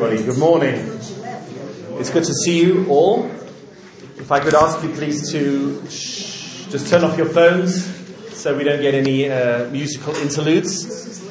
Good morning. It's good to see you all. If I could ask you please to just turn off your phones so we don't get any musical interludes.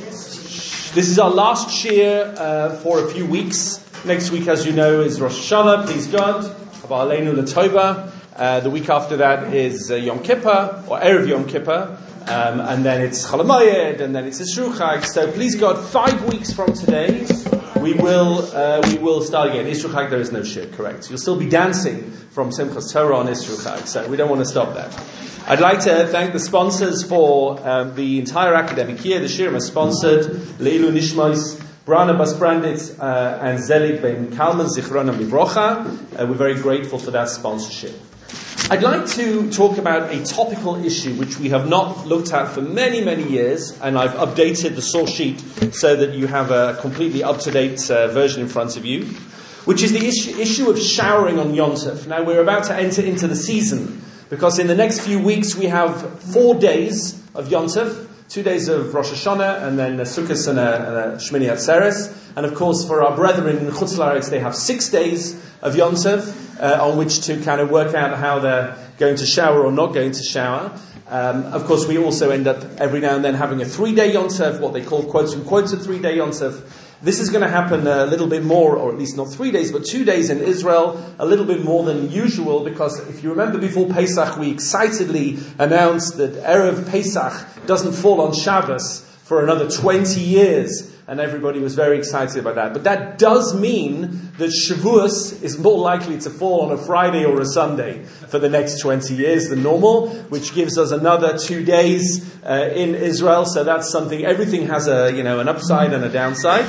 This is our last shir for a few weeks. Next week, as you know, is Rosh Hashanah, please God, Haba Aleinu L'Tova. The week after that is Yom Kippur, or Erev Yom Kippur. And then it's Chol HaMoed, and then it's Yisru Chag. So please God, 5 weeks from today, we will start again. Yisru Chag, there is no shir, correct. You'll still be dancing from Simchas Torah on Yisru Chag, so we don't want to stop that. I'd like to thank the sponsors for the entire academic year. The shirim is sponsored Leilu Nishmos, Brana Bas Branditz and Zelig Ben Kalman Zichronam Livrocha. We're very grateful for that sponsorship. I'd like to talk about a topical issue which we have not looked at for many, many years, and I've updated the source sheet so that you have a completely up-to-date version in front of you, which is the issue of showering on Yom Tov. Now, we're about to enter into the season, because in the next few weeks we have 4 days of Yom Tov, 2 days of Rosh Hashanah, and then a Sukkot and a Shmini Atzeres. And of course, for our brethren in Chutz La'aretz, they have 6 days of Yom Tov on which to kind of work out how they're going to shower or not going to shower. Of course, we also end up every now and then having a 3-day Yom Tov, what they call quotes and quotes a 3-day Yom Tov. This is going to happen a little bit more, or at least not 3 days, but 2 days in Israel, a little bit more than usual, because if you remember before Pesach, we excitedly announced that Erev Pesach doesn't fall on Shabbos for another 20 years, and everybody was very excited about that. But that does mean that Shavuos is more likely to fall on a Friday or a Sunday for the next 20 years than normal, which gives us another 2 days in Israel. So that's something, everything has an upside and a downside.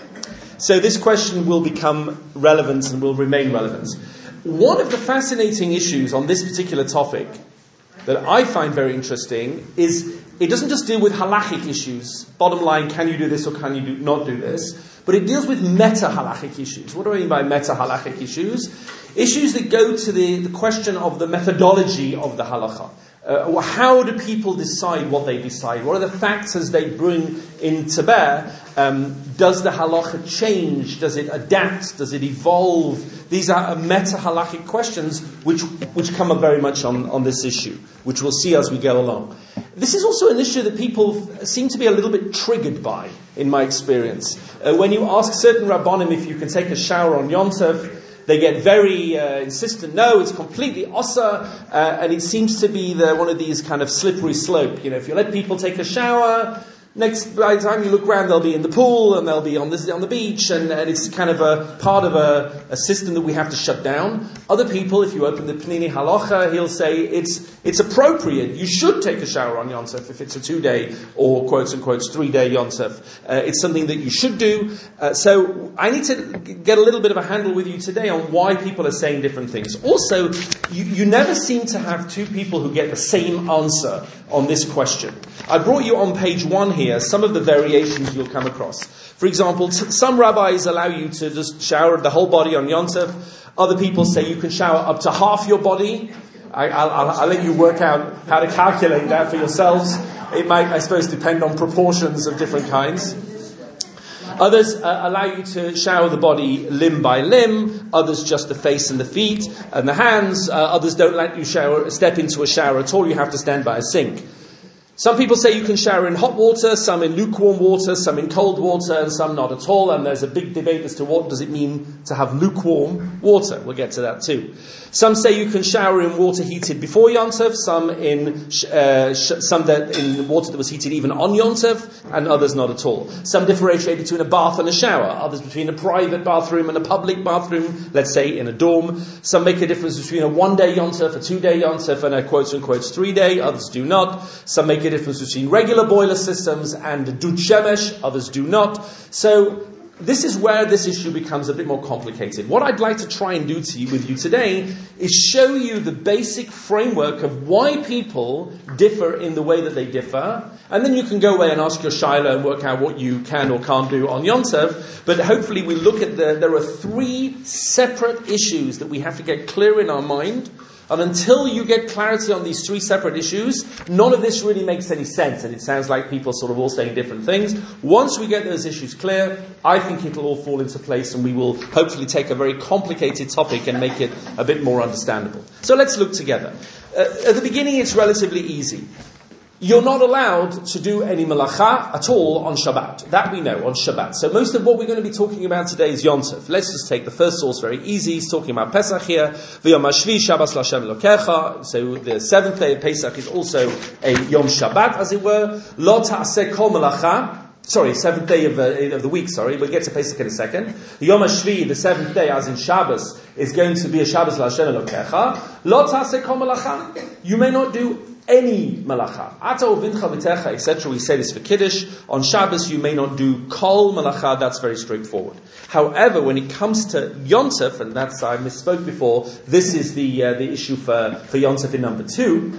So this question will become relevant and will remain relevant. One of the fascinating issues on this particular topic that I find very interesting is it doesn't just deal with halachic issues. Bottom line, can you do this or can you not do this? But it deals with meta-halachic issues. What do I mean by meta-halachic issues? Issues that go to the question of the methodology of the halacha. How do people decide what they decide? What are the factors they bring into bear? Does the halacha change? Does it adapt? Does it evolve? These are meta-halachic questions which come up very much on this issue, which we'll see as we go along. This is also an issue that people seem to be a little bit triggered by, in my experience. When you ask certain Rabbanim if you can take a shower on Yom Tov, they get very insistent. No, it's completely osa, and it seems to be one of these kind of slippery slope. If you let people take a shower, by the time you look around, they'll be in the pool and they'll be on the beach, and it's kind of a part of a system that we have to shut down. Other people, if you open the Pnini Halacha, he'll say it's appropriate. You should take a shower on Yom Tov if it's a 2-day or quotes and quotes 3-day Yom Tov. It's something that you should do. So I need to get a little bit of a handle with you today on why people are saying different things. Also, you never seem to have two people who get the same answer on this question. I brought you on page 1 here some of the variations you'll come across. For example, some rabbis allow you to just shower the whole body on Yom Tov. Other people say you can shower up to half your body. I'll let you work out how to calculate that for yourselves. It might, I suppose, depend on proportions of different kinds. Others allow you to shower the body limb by limb. Others just the face and the feet and the hands. Others don't let you step into a shower at all. You have to stand by a sink. Some people say you can shower in hot water, some in lukewarm water, some in cold water, and some not at all. And there's a big debate as to what does it mean to have lukewarm water. We'll get to that too. Some say you can shower in water heated before Yom Tov, some in water that was heated even on Yom Tov, and others not at all. Some differentiate between a bath and a shower, others between a private bathroom and a public bathroom, let's say in a dorm. Some make a difference between a 1-day Yom Tov, a 2-day Yom Tov, and a quotes and quotes 3-day, others do not. Some make a difference between regular boiler systems and Dud Shemesh, others do not. So this is where this issue becomes a bit more complicated. What I'd like to try and do with you today is show you the basic framework of why people differ in the way that they differ, and then you can go away and ask your shaila and work out what you can or can't do on Yom Tov. But hopefully we look at there are 3 separate issues that we have to get clear in our mind And until you get clarity on these three separate issues, none of this really makes any sense. And it sounds like people sort of all saying different things. Once we get those issues clear, I think it'll all fall into place and we will hopefully take a very complicated topic and make it a bit more understandable. So let's look together. At the beginning, it's relatively easy. You're not allowed to do any malacha at all on Shabbat. That we know, on Shabbat. So most of what we're going to be talking about today is Yom Tov. Let's just take the first source, very easy. He's talking about Pesach here. V'yom hashvi Shabbos l'Hashem Elokecha. So the seventh day of Pesach is also a Yom Shabbat, as it were. Lo ta'aseh kol malacha. Sorry, seventh day of the week, we'll get to Pesach in a second. The Yom HaShvi, the seventh day, as in Shabbos, is going to be a Shabbos l'Hashem Elokecha. Lo ta'aseh kol malacha. You may not do any malacha. Ata uvincha v'techa, etc. We say this for Kiddush. On Shabbos, you may not do kol malacha. That's very straightforward. However, when it comes to Yom Tov, and that's, I misspoke before, this is the issue for Yom Tov in number 2.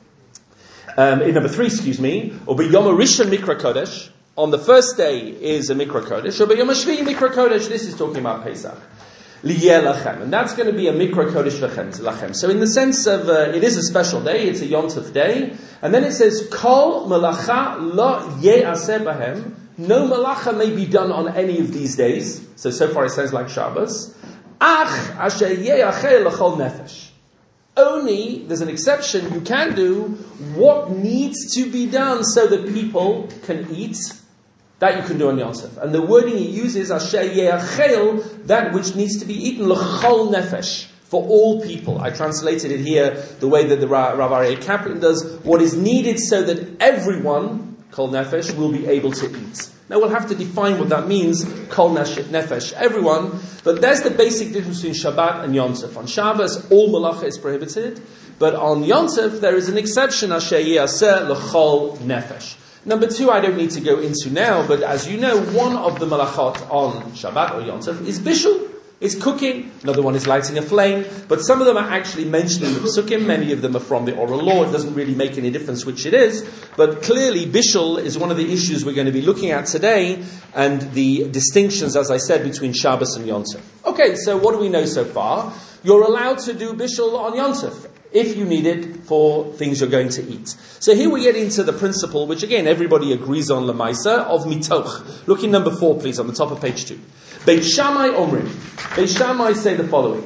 In number 3, or by Yom HaRishon Mikra Kodesh. On the first day is a Mikra Kodesh, or by Yom HaShvi Mikra Kodesh. This is talking about Pesach. Liyeh lachem, and that's going to be a Mikra Kodesh lachem. So in the sense of, it is a special day, it's a Yom Tov day, and then it says, Kol malacha lo ye'aseh bahem, no malacha may be done on any of these days. So far it sounds like Shabbos. Ach asher ye'achel l'chol nefesh. Only, there's an exception, you can do what needs to be done so that people can eat. That you can do on Yom Tov. And the wording he uses, asher ye'achel, that which needs to be eaten, l'chol nefesh, for all people. I translated it here the way that the Rav Aryeh Kaplan does, what is needed so that everyone, kol nefesh, will be able to eat. Now we'll have to define what that means, kol nefesh, everyone, but there's the basic difference between Shabbat and Yom Tov. On Shabbos, all malacha is prohibited, but on Yom Tov, there is an exception, asher ye'aseh l'chol nefesh. Number 2, I don't need to go into now, but as you know, one of the malachot on Shabbat or Yom Tov is bishul. It's cooking. Another one is lighting a flame. But some of them are actually mentioned in the Pesukim. Many of them are from the oral law. It doesn't really make any difference which it is. But clearly, bishul is one of the issues we're going to be looking at today, and the distinctions, as I said, between Shabbos and Yom Tov. Okay, so what do we know so far? You're allowed to do bishul on Yom Tov if you need it for things you're going to eat. So here we get into the principle, which again everybody agrees on, lemaisa, of mitoch. Look in number 4, please, on the top of page 2. Beit Shammai Omrim. Beit Shammai say the following: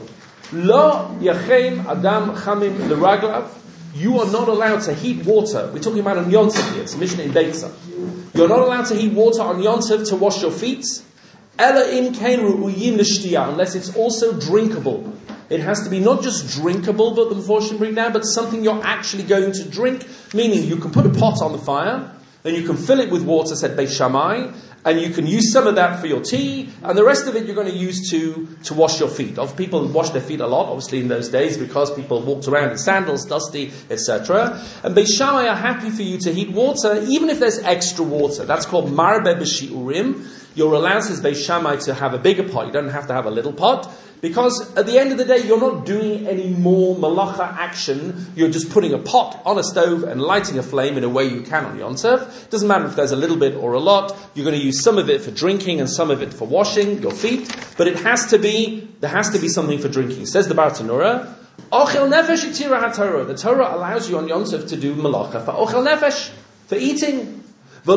Lo yachem adam chamim leraglav. You are not allowed to heat water. We're talking about on Yom Tov here. It's a Mishnah in Beitza. You're not allowed to heat water on Yom Tov to wash your feet. Ela im kein ru'uyim l'shtiyah, unless it's also drinkable. It has to be not just drinkable, but the Meforshim bring down, but something you're actually going to drink. Meaning you can put a pot on the fire, then you can fill it with water, said Beit Shammai, and you can use some of that for your tea, and the rest of it you're going to use to wash your feet. People wash their feet a lot, obviously in those days, because people walked around in sandals, dusty, etc. And Beit Shammai are happy for you to heat water, even if there's extra water. That's called marbe b'shi'urim. You're allowed, says Beit Shammai, to have a bigger pot. You don't have to have a little pot. Because at the end of the day, you're not doing any more malacha action. You're just putting a pot on a stove and lighting a flame in a way you can on Yom Tov. Doesn't matter if there's a little bit or a lot. You're going to use some of it for drinking and some of it for washing your feet. But there has to be something for drinking. Says the Bartanura, Ochel nefesh itira haTorah. The Torah allows you on Yom Tov to do malacha for ochel nefesh, for eating. And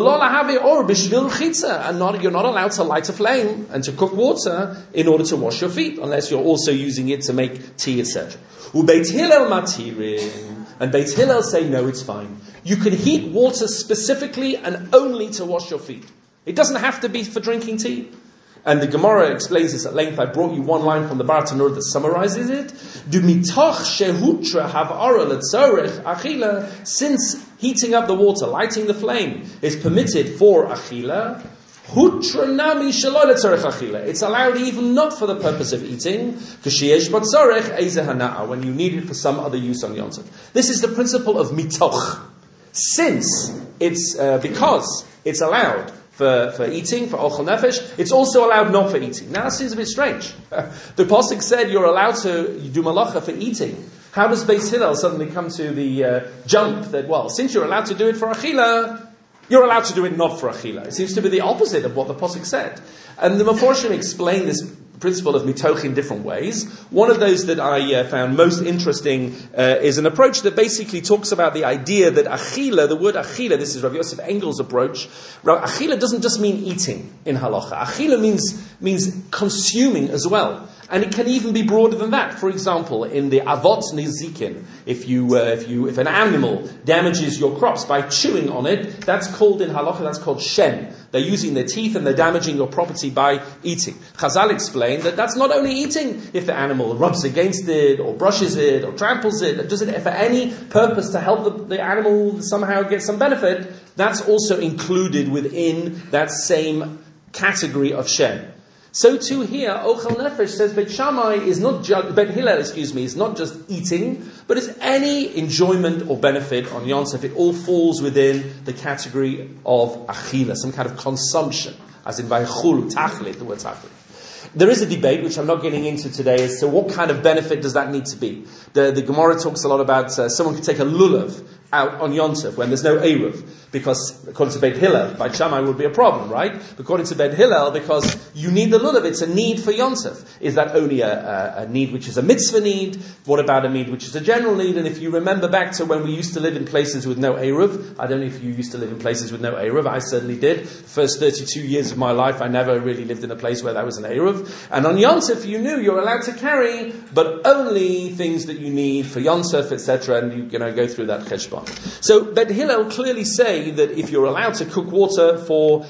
you're not allowed to light a flame and to cook water in order to wash your feet, unless you're also using it to make tea, etc. And Beit Hillel say, no, it's fine. You can heat water specifically and only to wash your feet. It doesn't have to be for drinking tea. And the Gemara explains this at length. I brought you one line from the Bartanur that summarizes it. Since heating up the water, lighting the flame, is permitted for achila, it's allowed even not for the purpose of eating, when you need it for some other use on Yom Tov. This is the principle of mitoch. Since because it's allowed for eating, for ochel nefesh, it's also allowed not for eating. Now, that seems a bit strange. The Pasuk said you're allowed to do malacha for eating. How does Beis Hillel suddenly come to the jump that, well, since you're allowed to do it for achila, you're allowed to do it not for achila? It seems to be the opposite of what the Pasuk said. And the Meforshim explain this principle of mitoch in different ways. One of those that I found most interesting is an approach that basically talks about the idea that achila, the word achila, this is Rav Yosef Engel's approach. Achila doesn't just mean eating in halacha. Achila means consuming as well. And it can even be broader than that. For example, in the avot nizikin, if an animal damages your crops by chewing on it, that's called in halacha, that's called shen. They're using their teeth and they're damaging your property by eating. Chazal explained that that's not only eating. If the animal rubs against it, or brushes it, or tramples it, does it for any purpose to help the animal somehow get some benefit, that's also included within that same category of shen. So too here, Ochel Nefesh says Bet Hillel is not just eating, but it's any enjoyment or benefit on Yom Tov. It all falls within the category of achila, some kind of consumption, as in vaychulu, tachlit, the word tachlit. There is a debate, which I'm not getting into today, as to what kind of benefit does that need to be. The Gemara talks a lot about someone could take a lulav out on Yom Tov when there's no Eruv, because according to Beit Hillel, by Shammai would be a problem, right? According to Beit Hillel, because you need the lulav, it's a need for Yom Tov. Is that only a need which is a mitzvah need? What about a need which is a general need? And if you remember back to when we used to live in places with no Eruv, I don't know if you used to live in places with no Eruv, I certainly did. The first 32 years of my life, I never really lived in a place where that was an Eruv. And on Yom Tov, you knew you're allowed to carry, but only things that you need for Yom Tov, etc., and you go through that cheshbon. So Bet Hillel clearly say that if you're allowed to cook water for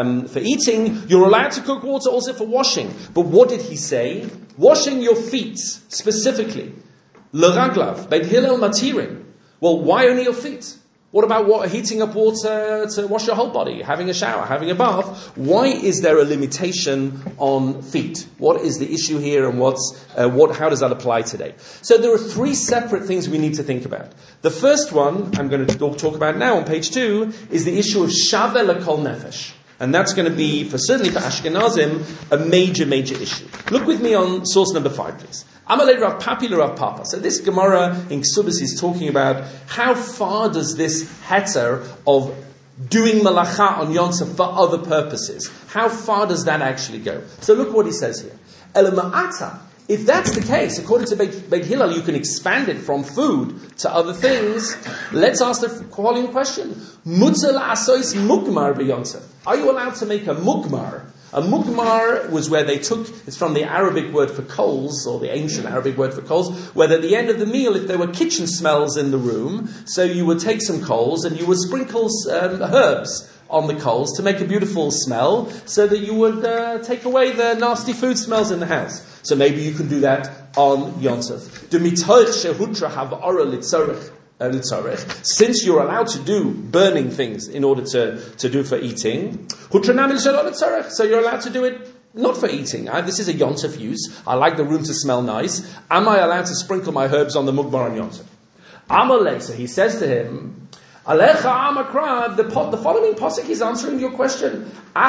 eating, you're allowed to cook water also for washing. But what did he say? Washing your feet, specifically. L'raglav, Bet Hillel matirin. Well, why only your feet? What about heating up water to wash your whole body, having a shower, having a bath? Why is there a limitation on feet? What is the issue here, and how does that apply today? So there are three separate things we need to think about. The first one I'm going to talk about now on page 2 is the issue of shaveh l'kol nefesh. And that's going to be, certainly for Ashkenazim, a major, major issue. Look with me on source number 5, please. Amalei Rav Papi Rav Papa. So this Gemara in Ksubis is talking about how far does this heter of doing malacha on Yom Tov for other purposes, how far does that actually go? So look what he says here. Elama'ata. If that's the case, according to Beit Hillel, you can expand it from food to other things. Let's ask the following question. Mutzah la'asois mugmar b'Yom Tov. Are you allowed to make a mugmar? A mugmar was where it's from the Arabic word for coals, or the ancient Arabic word for coals, where at the end of the meal, if there were kitchen smells in the room, so you would take some coals and you would sprinkle herbs on the coals to make a beautiful smell, so that you would take away the nasty food smells in the house. So maybe you can do that on Yom Tov. Since you're allowed to do burning things in order to do for eating, so you're allowed to do it not for eating. This is a Yom Tov use. I like the room to smell nice. Am I allowed to sprinkle my herbs on the mugmar on Yom Tov? Amalei, so he says to him, Alecha Amakra, the following pasuk is answering your question.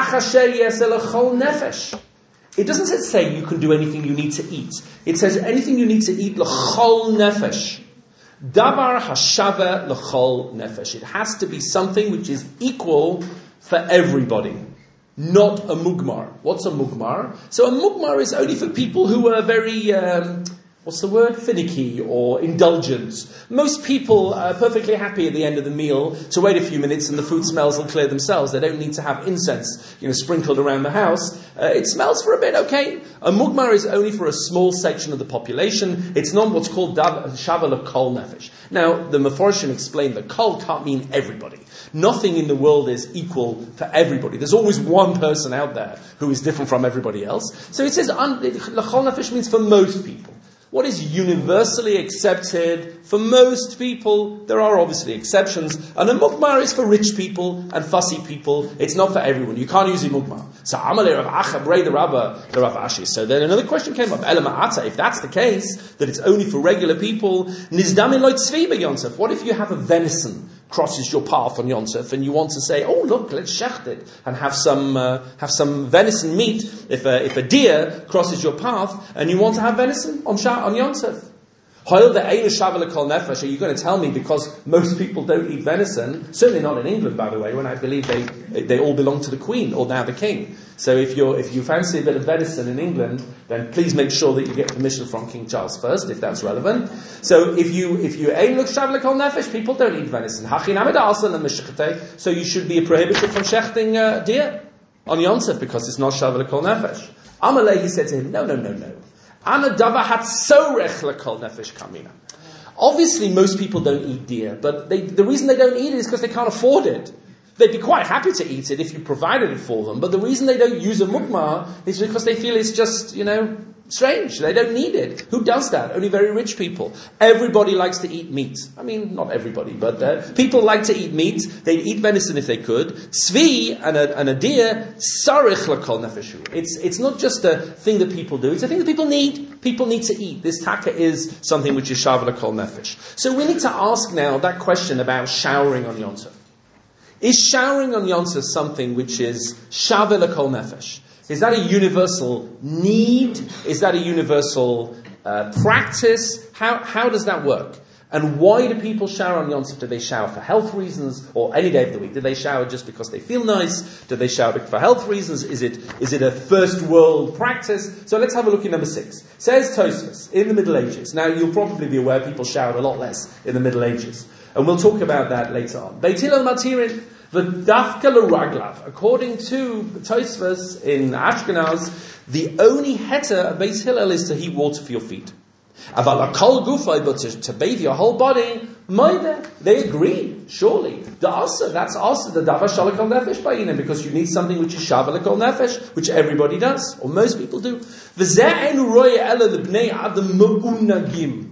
Nefesh. It doesn't say you can do anything you need to eat. It says anything you need to eat, l'chol nefesh. Davar hashava l'chol nefesh. It has to be something which is equal for everybody, not a mugmar. What's a mugmar? So a mugmar is only for people who are very, finicky or indulgent. Most people are perfectly happy at the end of the meal to wait a few minutes and the food smells will clear themselves. They don't need to have incense, sprinkled around the house. It smells for a bit, okay. A mugmar is only for a small section of the population. It's not what's called shaveh l'kol nefesh. Now, the Meforshim explained that kol can't mean everybody. Nothing in the world is equal for everybody. There's always one person out there who is different from everybody else. So it says l'chol nefesh means for most people. What is universally accepted for most people? There are obviously exceptions. And a mugmar is for rich people and fussy people. It's not for everyone. You can't use a mugmar. So Amalei Rav Acha Brei the Rav Ashi. So then another question came up. Elama'ata, if that's the case, that it's only for regular people, Nizdamin lo tzvi b'Yom Tov. What if you have a venison crosses your path on Yom Tov and you want to say, oh look, let's shecht it and have some venison meat. If a deer crosses your path and you want to have venison on Yom Tov, Are you going to tell me because most people don't eat venison, certainly not in England, by the way, when I believe they all belong to the Queen, or now the King. So if you fancy a bit of venison in England, then please make sure that you get permission from King Charles first, if that's relevant. So if you aim look shav l'kol nefesh, people don't eat venison. So you should be prohibited from shechting deer on Yom Tov because it's not shav l'kol nefesh. Amalei, he said to him, no. Obviously, most people don't eat deer, but the reason they don't eat it is because they can't afford it. They'd be quite happy to eat it if you provided it for them, but the reason they don't use a mukmah is because they feel it's just, strange. They don't need it. Who does that? Only very rich people. Everybody likes to eat meat. I mean, not everybody, but people like to eat meat. They'd eat venison if they could. Tzvi and a deer, sarich l'kol nefeshu. It's not just a thing that people do. It's a thing that people need. People need to eat. This taka is something which is shav l'kol nefesh. So we need to ask now that question about showering on Yom Tov. Is showering on Yom Tov something which is shav l'kol nefesh? Is that a universal need? Is that a universal practice? How does that work? And why do people shower on Yom Tov? Do they shower for health reasons or any day of the week? Do they shower just because they feel nice? Do they shower for health reasons? Is it a first world practice? So let's have a look at number 6. Says Tosfos, in the Middle Ages. Now you'll probably be aware people showered a lot less in the Middle Ages. And we'll talk about that later on. Beit Hillel matirin v'dafka l'raglav. According to Tosfos in Ashkenaz, the only heter of Beit Hillel is to heat water for your feet. Aval akol gufay, but to bathe your whole body, they agree, surely. That's also the davar shalakol nefesh ba'inem, because you need something which is shav l'kol nefesh, which everybody does, or most people do. V'zeh einu roye ela l'bnei adam mu'unagim.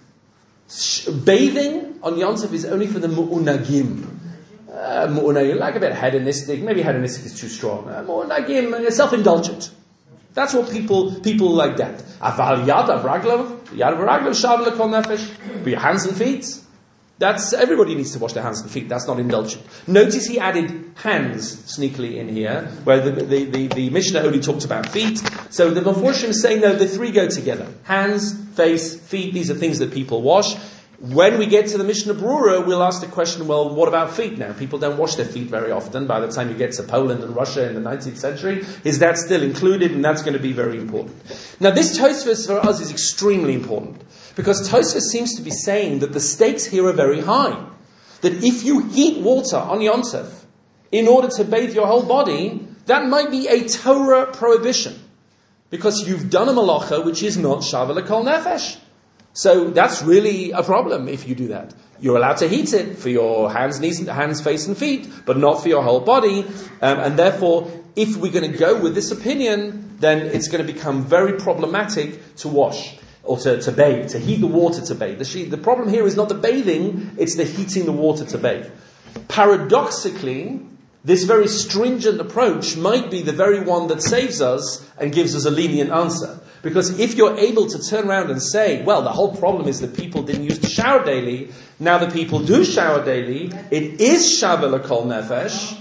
Bathing on Yom Tov is only for the mu'unagim. Mu'unagim, like a bit hedonistic. Maybe hedonistic is too strong. Mu'unagim, self-indulgent. That's what people like that. Aval yad avraglav shav l'kol nefesh. For your hands and feet. That's everybody needs to wash their hands and feet. That's not indulgent. Notice he added hands sneakily in here, where the Mishnah only talked about feet. So the Meforshim is saying no, the three go together: hands, face, feet. These are things that people wash. When we get to the Mishnah Brura, we'll ask the question, well, what about feet now? People don't wash their feet very often. By the time you get to Poland and Russia in the 19th century, is that still included? And that's going to be very important. Now, this Tosfos for us is extremely important, because Tosfos seems to be saying that the stakes here are very high. That if you heat water on Yom Tov in order to bathe your whole body, that might be a Torah prohibition, because you've done a malacha which is not shav l'kol nefesh. So that's really a problem if you do that. You're allowed to heat it for your hands, face and feet, but not for your whole body. And therefore, if we're going to go with this opinion, then it's going to become very problematic to wash or to bathe, to heat the water to bathe. The problem here is not the bathing, it's the heating the water to bathe. Paradoxically, this very stringent approach might be the very one that saves us and gives us a lenient answer. Because if you're able to turn around and say, well, the whole problem is that people didn't used to shower daily, now that people do shower daily, it is shav l'kol nefesh,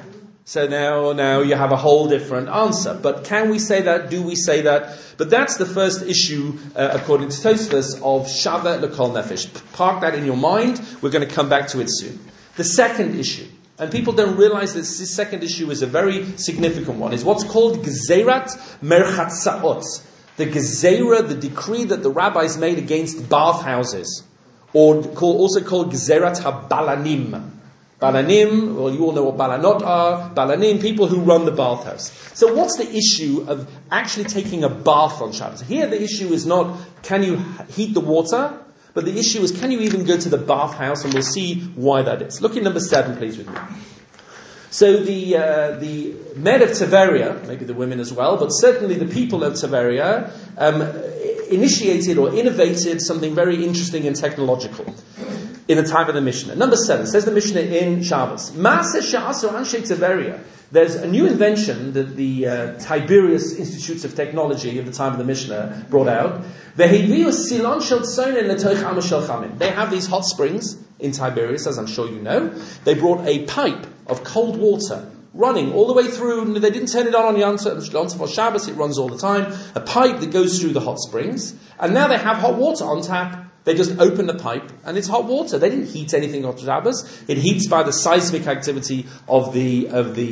so now you have a whole different answer. But can we say that? Do we say that? But that's the first issue, according to Tosfos, of shav l'kol nefesh. Park that in your mind. We're going to come back to it soon. The second issue, and people don't realize this second issue is a very significant one, is what's called Gezerat Merchatzaot. The Gezerah, the decree that the rabbis made against bathhouses, or also called Gezerat HaBalanim. Balanim, well, you all know what Balanot are. Balanim, people who run the bathhouse. So what's the issue of actually taking a bath on Shabbos? Here the issue is not, can you heat the water? But the issue is, can you even go to the bathhouse? And we'll see why that is. Look at number 7, please, with me. So the men of Tiberia, maybe the women as well, but certainly the people of Tiberia, initiated or innovated something very interesting and technological in the time of the Mishnah. Number 7, says the Mishnah in Shabbos. Maaseh she'asu anshe Tiberia. There's a new invention that the Tiberius Institutes of Technology of the time of the Mishnah brought out. They have these hot springs in Tiberias, as I'm sure you know. They brought a pipe of cold water running all the way through. They didn't turn it on Yom Tov or Shabbos, it runs all the time. A pipe that goes through the hot springs. And now they have hot water on tap They just open the pipe and it's hot water. They didn't heat anything on Shabbos. It heats by the seismic activity of the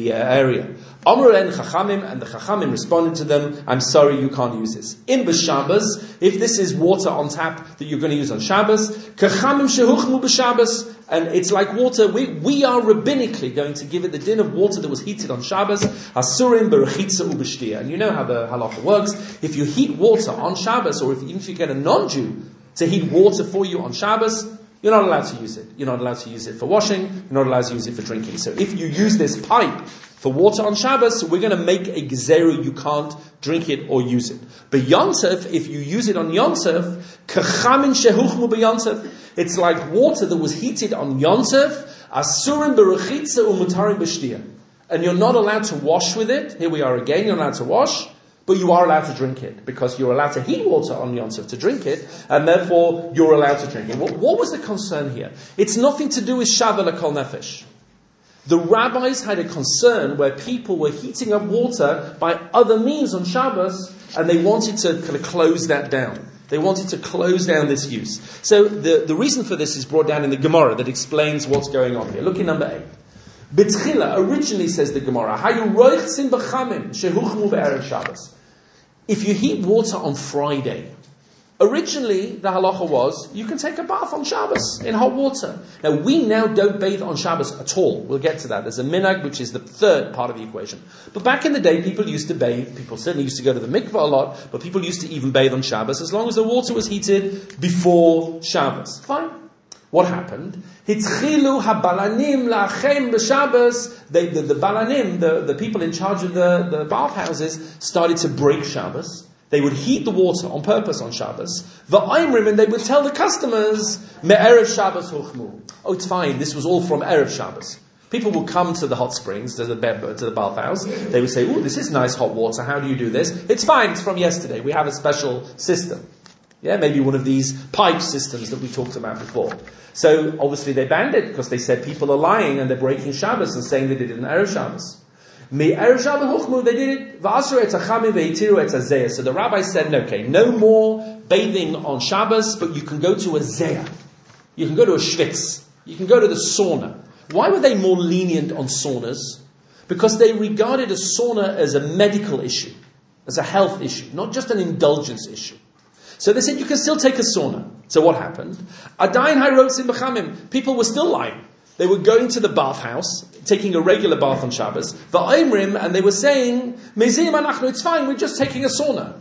area. Amru en Chachamim, and the Chachamim responded to them, I'm sorry, you can't use this. In b'Shabbos, if this is water on tap that you're going to use on Shabbos, Kachamim shehuchmu b'Shabbos, and it's like water. We are rabbinically going to give it the din of water that was heated on Shabbos, Asurim b'Rechitza u'b'Shtia. And you know how the halacha works. If you heat water on Shabbos, or even if you get a non-Jew to heat water for you on Shabbos, you're not allowed to use it. You're not allowed to use it for washing. You're not allowed to use it for drinking. So if you use this pipe for water on Shabbos, we're going to make a gezerah. You can't drink it or use it. But Yom Tov, if you use it on Yom Tov, kachamin shehuchmu b'Yom Tov, it's like water that was heated on Yom Tov, asurim b'rechitza u'mutarim b'shtia. And you're not allowed to wash with it. Here we are again, you're not allowed to wash. But you are allowed to drink it, because you're allowed to heat water on Yom Tov to drink it, and therefore you're allowed to drink it. What was the concern here? It's nothing to do with Shaveh L'Kol Nefesh. The rabbis had a concern where people were heating up water by other means on Shabbos, and they wanted to kind of close that down. They wanted to close down this use. So the reason for this is brought down in the Gemara that explains what's going on here. Look in number 8. B'tchila, originally says the Gemara, Hayu roichtzim b'chamim shehuchmu be'erev Shabbos. If you heat water on Friday, originally the halacha was, you can take a bath on Shabbos in hot water. Now we now don't bathe on Shabbos at all. We'll get to that. There's a minhag, which is the third part of the equation. But back in the day, people used to bathe. People certainly used to go to the mikveh a lot, but people used to even bathe on Shabbos as long as the water was heated before Shabbos. Fine. What happened? Hitchilu habalanim lachem b'Shabbos. The balanim, the people in charge of the bathhouses, started to break Shabbos. They would heat the water on purpose on Shabbos. V'aimrim, and they would tell the customers, me'erev Shabbos huchmu. Oh, it's fine. This was all from erev Shabbos. People would come to the hot springs, to the bathhouse. They would say, "Oh, this is nice hot water. How do you do this?" It's fine. It's from yesterday. We have a special system. Yeah, maybe one of these pipe systems that we talked about before. So obviously they banned it because they said people are lying and they're breaking Shabbos and saying they did it in erev Shabbos. Me erev Shabbos huchmu, they did it. V'asru et hachamim ve'itiru et hazeya. So the rabbi said, okay, no more bathing on Shabbos, but you can go to a zeya. You can go to a schwitz. You can go to the sauna. Why were they more lenient on saunas? Because they regarded a sauna as a medical issue, as a health issue, not just an indulgence issue. So they said you can still take a sauna. So what happened? Adayin hayrotzim b'chamim. People were still lying. They were going to the bathhouse, taking a regular bath on Shabbos. V'aimrim, and they were saying, Mezim anachnu, it's fine, we're just taking a sauna.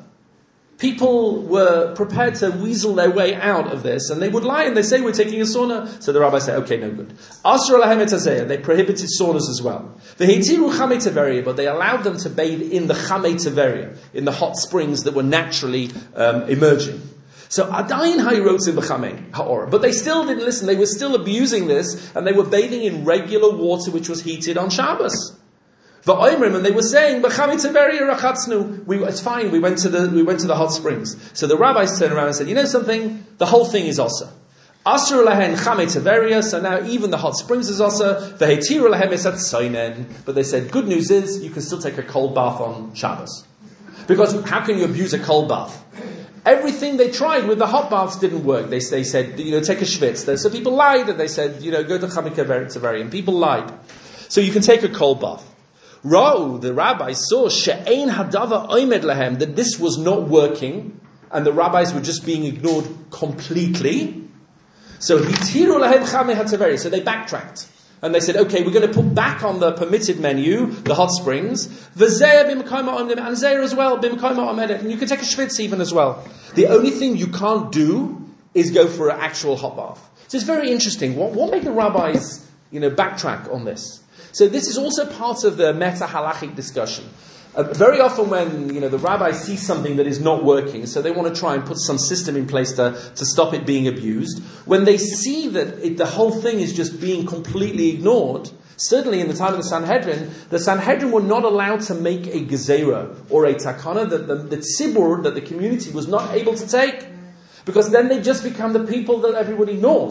People were prepared to weasel their way out of this, and they would lie and they say, we're taking a sauna. So the rabbi said, okay, no good. Asr lahem et hazeh, they prohibited saunas as well. V'heitiru chamei teveria, but they allowed them to bathe in the chamei teveria, in the hot springs that were naturally emerging. So adayin hayrotzim b'chamei ha'or, but they still didn't listen. They were still abusing this, and they were bathing in regular water which was heated on Shabbos. V'oimrim, and they were saying, "B'chamei teveria rachatznu." It's fine. We went to the hot springs. So the rabbis turned around and said, "You know something? The whole thing is asa. Asur lahen chamei teveria. So now even the hot springs is asa. V'heitiru lahem esat soinen." But they said, "Good news is you can still take a cold bath on Shabbos, because how can you abuse a cold bath?" Everything they tried with the hot baths didn't work. They said, take a schwitz. So people lied, and they said, go to chamei teveria, and people lied. So you can take a cold bath. Ra'u, the rabbis saw she'ein hadava oimed lahem, that this was not working, and the rabbis were just being ignored completely. So hitiru lahem chamei teveria. So they backtracked. And they said, okay, we're going to put back on the permitted menu the hot springs, v'zeya b'mekayma omnem, and zeya as well, b'mekayma omedet, and you can take a schwitz even as well. The only thing you can't do is go for an actual hot bath. So it's very interesting. What made the rabbis, backtrack on this? So this is also part of the meta-halachic discussion. Very often when, the rabbis see something that is not working, so they want to try and put some system in place to stop it being abused. When they see that the whole thing is just being completely ignored, certainly in the time of the Sanhedrin were not allowed to make a gezerah or a takana that the tzibur, that the community was not able to take. Because then they just become the people that everybody knows.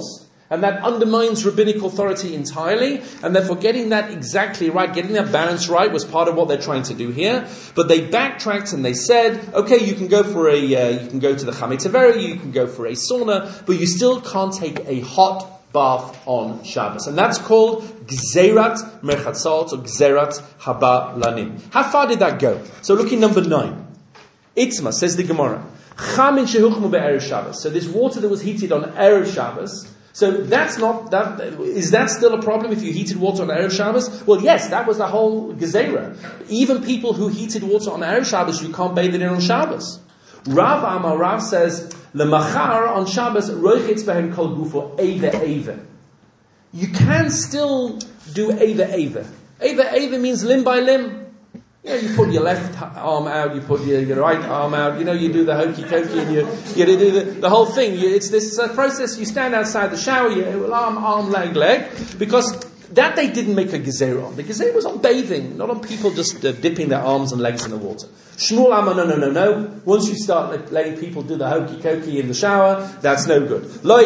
And that undermines rabbinic authority entirely, and therefore getting that exactly right, getting that balance right was part of what they're trying to do here. But they backtracked and they said, okay, you can go to the Chametz Avera, you can go for a sauna, but you still can't take a hot bath on Shabbos. And that's called Gzerat Merchatzot or Gzerat Haba Lanim. How far did that go? So look in number 9. Itzma, says the Gemara, Chamin shehuchmu be'erev Shabbos. So this water that was heated on Erev Shabbos, so that's not, is that still a problem if you heated water on Erev Shabbos? Well, yes, that was the whole Gezerah. Even people who heated water on Erev Shabbos, you can't bathe it in on Shabbos. Rav says, Lemachar on Shabbos, roichitz behem kol gufo eva. You can still do eva. Eva means limb by limb. You put your left arm out, you put your right arm out, you do the hokey cokey and you do the whole thing. It's this process, you stand outside the shower, you arm, leg, because that they didn't make a gezerah on. The gezerah was on bathing, not on people just dipping their arms and legs in the water. Shmuel Amar, no. Once you start letting people do the hokey cokey in the shower, that's no good.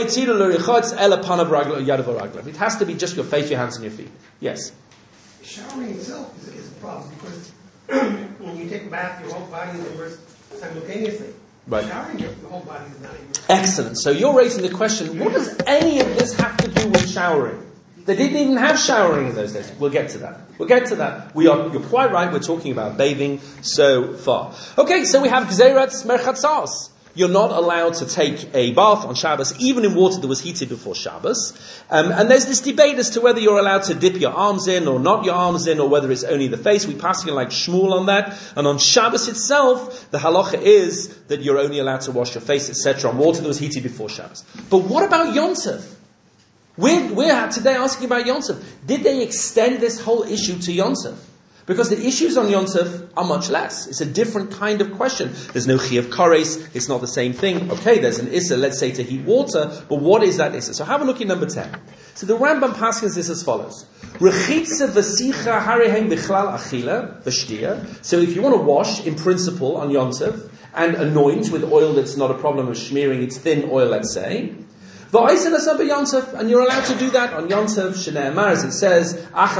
It has to be just your face, your hands and your feet. Yes? Showering itself is a problem because when you take a bath, your whole body is immersed simultaneously. Right. Showering, your whole body is not immersed. Excellent. So you're raising the question, what does any of this have to do with showering? They didn't even have showering in those days. We'll get to that. You're quite right, we're talking about bathing so far. Okay, so we have Gzerat Merchatzos. You're not allowed to take a bath on Shabbos, even in water that was heated before Shabbos. And there's this debate as to whether you're allowed to dip your arms in or not your arms in, or whether it's only the face. We pass like Shmuel on that. And on Shabbos itself, the halacha is that you're only allowed to wash your face, etc., on water that was heated before Shabbos. But what about Yom Tov? We're today asking about Yom Tov. Did they extend this whole issue to Yom Tov? Because the issues on Yom Tov are much less. It's a different kind of question. There's no Chi of Kares. It's not the same thing. Okay, there's an Issa, let's say, to heat water, but what is that Issa? So have a look at number 10. So the Rambam passes this as follows. Rechitza v'sicha harehem b'chlal achila v'shtia. So if you want to wash, in principle, on Yom Tov, and anoint with oil that's not a problem of smearing, it's thin oil, let's say, and you're allowed to do that on Yom Tov, Shneimar, as it says,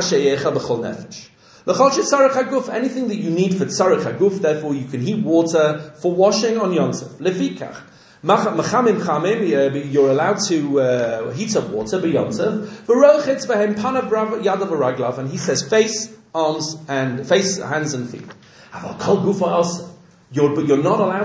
anything that you need for tzarech haguf, therefore you can heat water for washing on Yom Tov. Lefikach, machamim chamim, you're allowed to heat up water by Yom Tov. V'rochitz v'hem panav yadav v'raglav, and he says face, hands and feet. Kol gufa else. But you're not allowed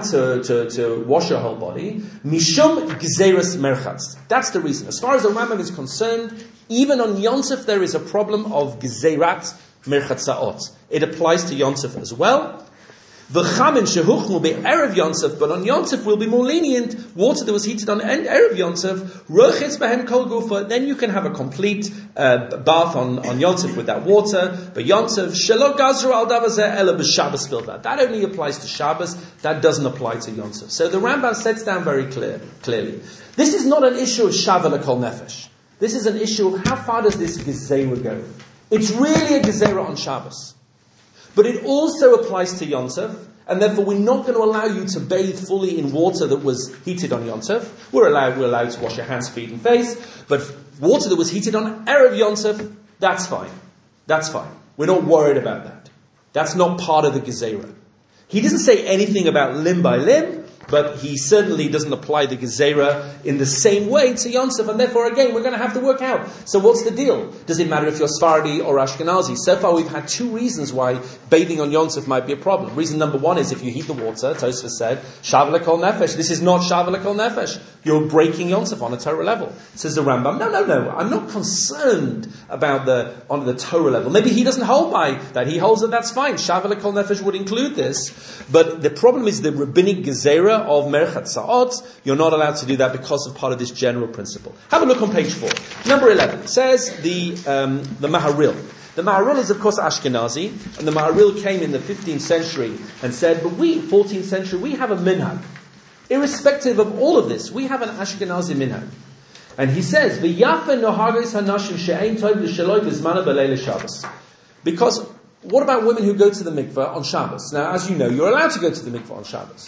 to wash your whole body. Mishum gzeras merchatz. That's the reason. As far as the Rambam is concerned, even on Yom Tov there is a problem of gzerat merchatzaot. It applies to Yom Tov as well. V'chamin shehuchmu be'erev Yom Tov, but on Yom Tov will be more lenient. Water that was heated on erev Yom Tov, rochitz behem kol gufa. Then you can have a complete bath on Yom Tov with that water. But Yom Tov shelo gazru al davazeh ela b'Shabbos bilvad. That only applies to Shabbos. That doesn't apply to Yom Tov. So the Rambam sets down very clearly. This is not an issue of shava l'kol nefesh. This is an issue of how far does this gezerah go. It's really a gezerah on Shabbos. But it also applies to Yom Tov, and therefore we're not going to allow you to bathe fully in water that was heated on Yom Tov. We're allowed to wash your hands, feet, and face, but water that was heated on Erev Yom Tov, that's fine. That's fine. We're not worried about that. That's not part of the Gezerah. He doesn't say anything about limb by limb, but he certainly doesn't apply the Gezerah in the same way to Yom Tov, and therefore, again, we're going to have to work out. So what's the deal? Does it matter if you're Sephardi or Ashkenazi? So far, we've had two reasons why bathing on Yom Tov might be a problem. Reason number one is if you heat the water, Tosfos said, Shav l'kol nefesh. This is not Shav l'kol nefesh. You're breaking Yom Tov on a Torah level. Says the Rambam, no. I'm not concerned about on the Torah level. Maybe he doesn't hold by that. He holds that that's fine. Shav l'kol nefesh would include this. But the problem is the rabbinic Gezerah of Merchat Sa'ot. You're not allowed to do that because of part of this general principle. Have a look on page 4. Number 11 says the Maharil. The Maharil is of course Ashkenazi, and the Maharil came in the 15th century and said, but we, 14th century, we have a minhag. Irrespective of all of this, we have an Ashkenazi minhag. And he says, V'yafen nohagis hanashim she'ein tov l'sheloi v'zmana b'leil Shabbos. Because what about women who go to the mikveh on Shabbos? Now, as you know, you're allowed to go to the mikveh on Shabbos.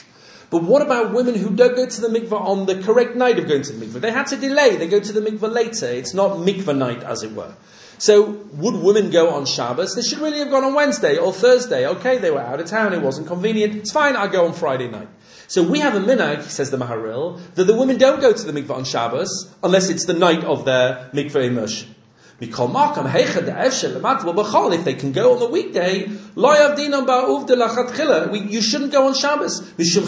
But what about women who don't go to the mikveh on the correct night of going to the mikveh? They had to delay. They go to the mikveh later. It's not mikveh night, as it were. So, would women go on Shabbos? They should really have gone on Wednesday or Thursday. Okay, they were out of town. It wasn't convenient. It's fine. I'll go on Friday night. So we have a minhag, says the Maharil, that the women don't go to the mikveh on Shabbos unless it's the night of their mikveh immersion. If they can go on the weekday, you shouldn't go on Shabbos.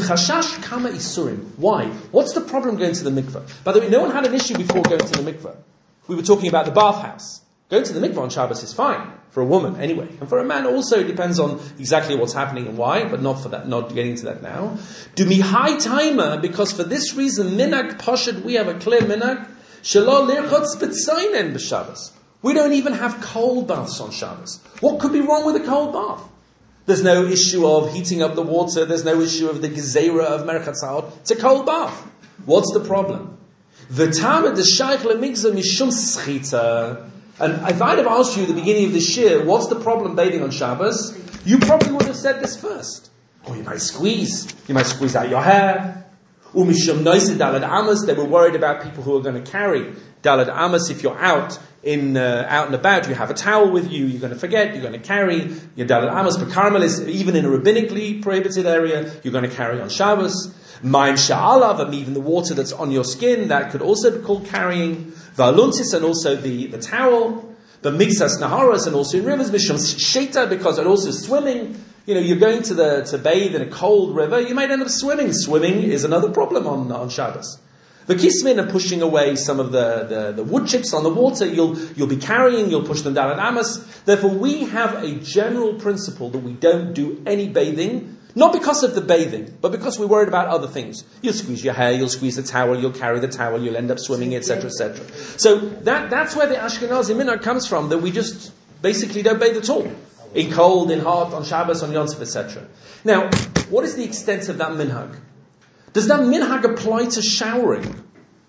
Why? What's the problem going to the mikveh? By the way, no one had an issue before going to the mikveh. We were talking about the bathhouse. Going to the mikveh on Shabbos is fine. For a woman, anyway. And for a man also, it depends on exactly what's happening and why, but not for that, not getting into that now. Do me high timer, because for this reason, minhag pashad, we have a clear minhag, shelo lirchot spetzainen b'Shabbos. We don't even have cold baths on Shabbos. What could be wrong with a cold bath? There's no issue of heating up the water. There's no issue of the gezerah of merchatzot. It's a cold bath. What's the problem? V'tamid d'shayich lemigzah mishum schita. And if I'd have asked you at the beginning of this year, what's the problem bathing on Shabbos? You probably would have said this first. Oh, you might squeeze out your hair. Umishum noised dalad amas. They were worried about people who are going to carry dalad amas. If you're out and about, you have a towel with you, you're going to forget, you're going to carry your dalad amas. But Carmel is, even in a rabbinically prohibited area, you're going to carry on Shabbos. Mayim sha'alav, and even the water that's on your skin, that could also be called carrying. Va'aluntis, and also the towel. But mixas naharas, and also in rivers, mishum sheta, because and also swimming. You're going to bathe in a cold river, you might end up swimming. Swimming is another problem on Shabbos. The kismin are pushing away some of the wood chips on the water. You'll be carrying, you'll push them down at Amos. Therefore, we have a general principle that we don't do any bathing, not because of the bathing, but because we're worried about other things. You'll squeeze your hair, you'll squeeze the towel, you'll carry the towel, you'll end up swimming, etc., etc. So that's where the Ashkenazi minhag comes from, that we just basically don't bathe at all. In cold, in hot, on Shabbos, on Yom Tov, etc. Now, what is the extent of that minhag? Does that minhag apply to showering?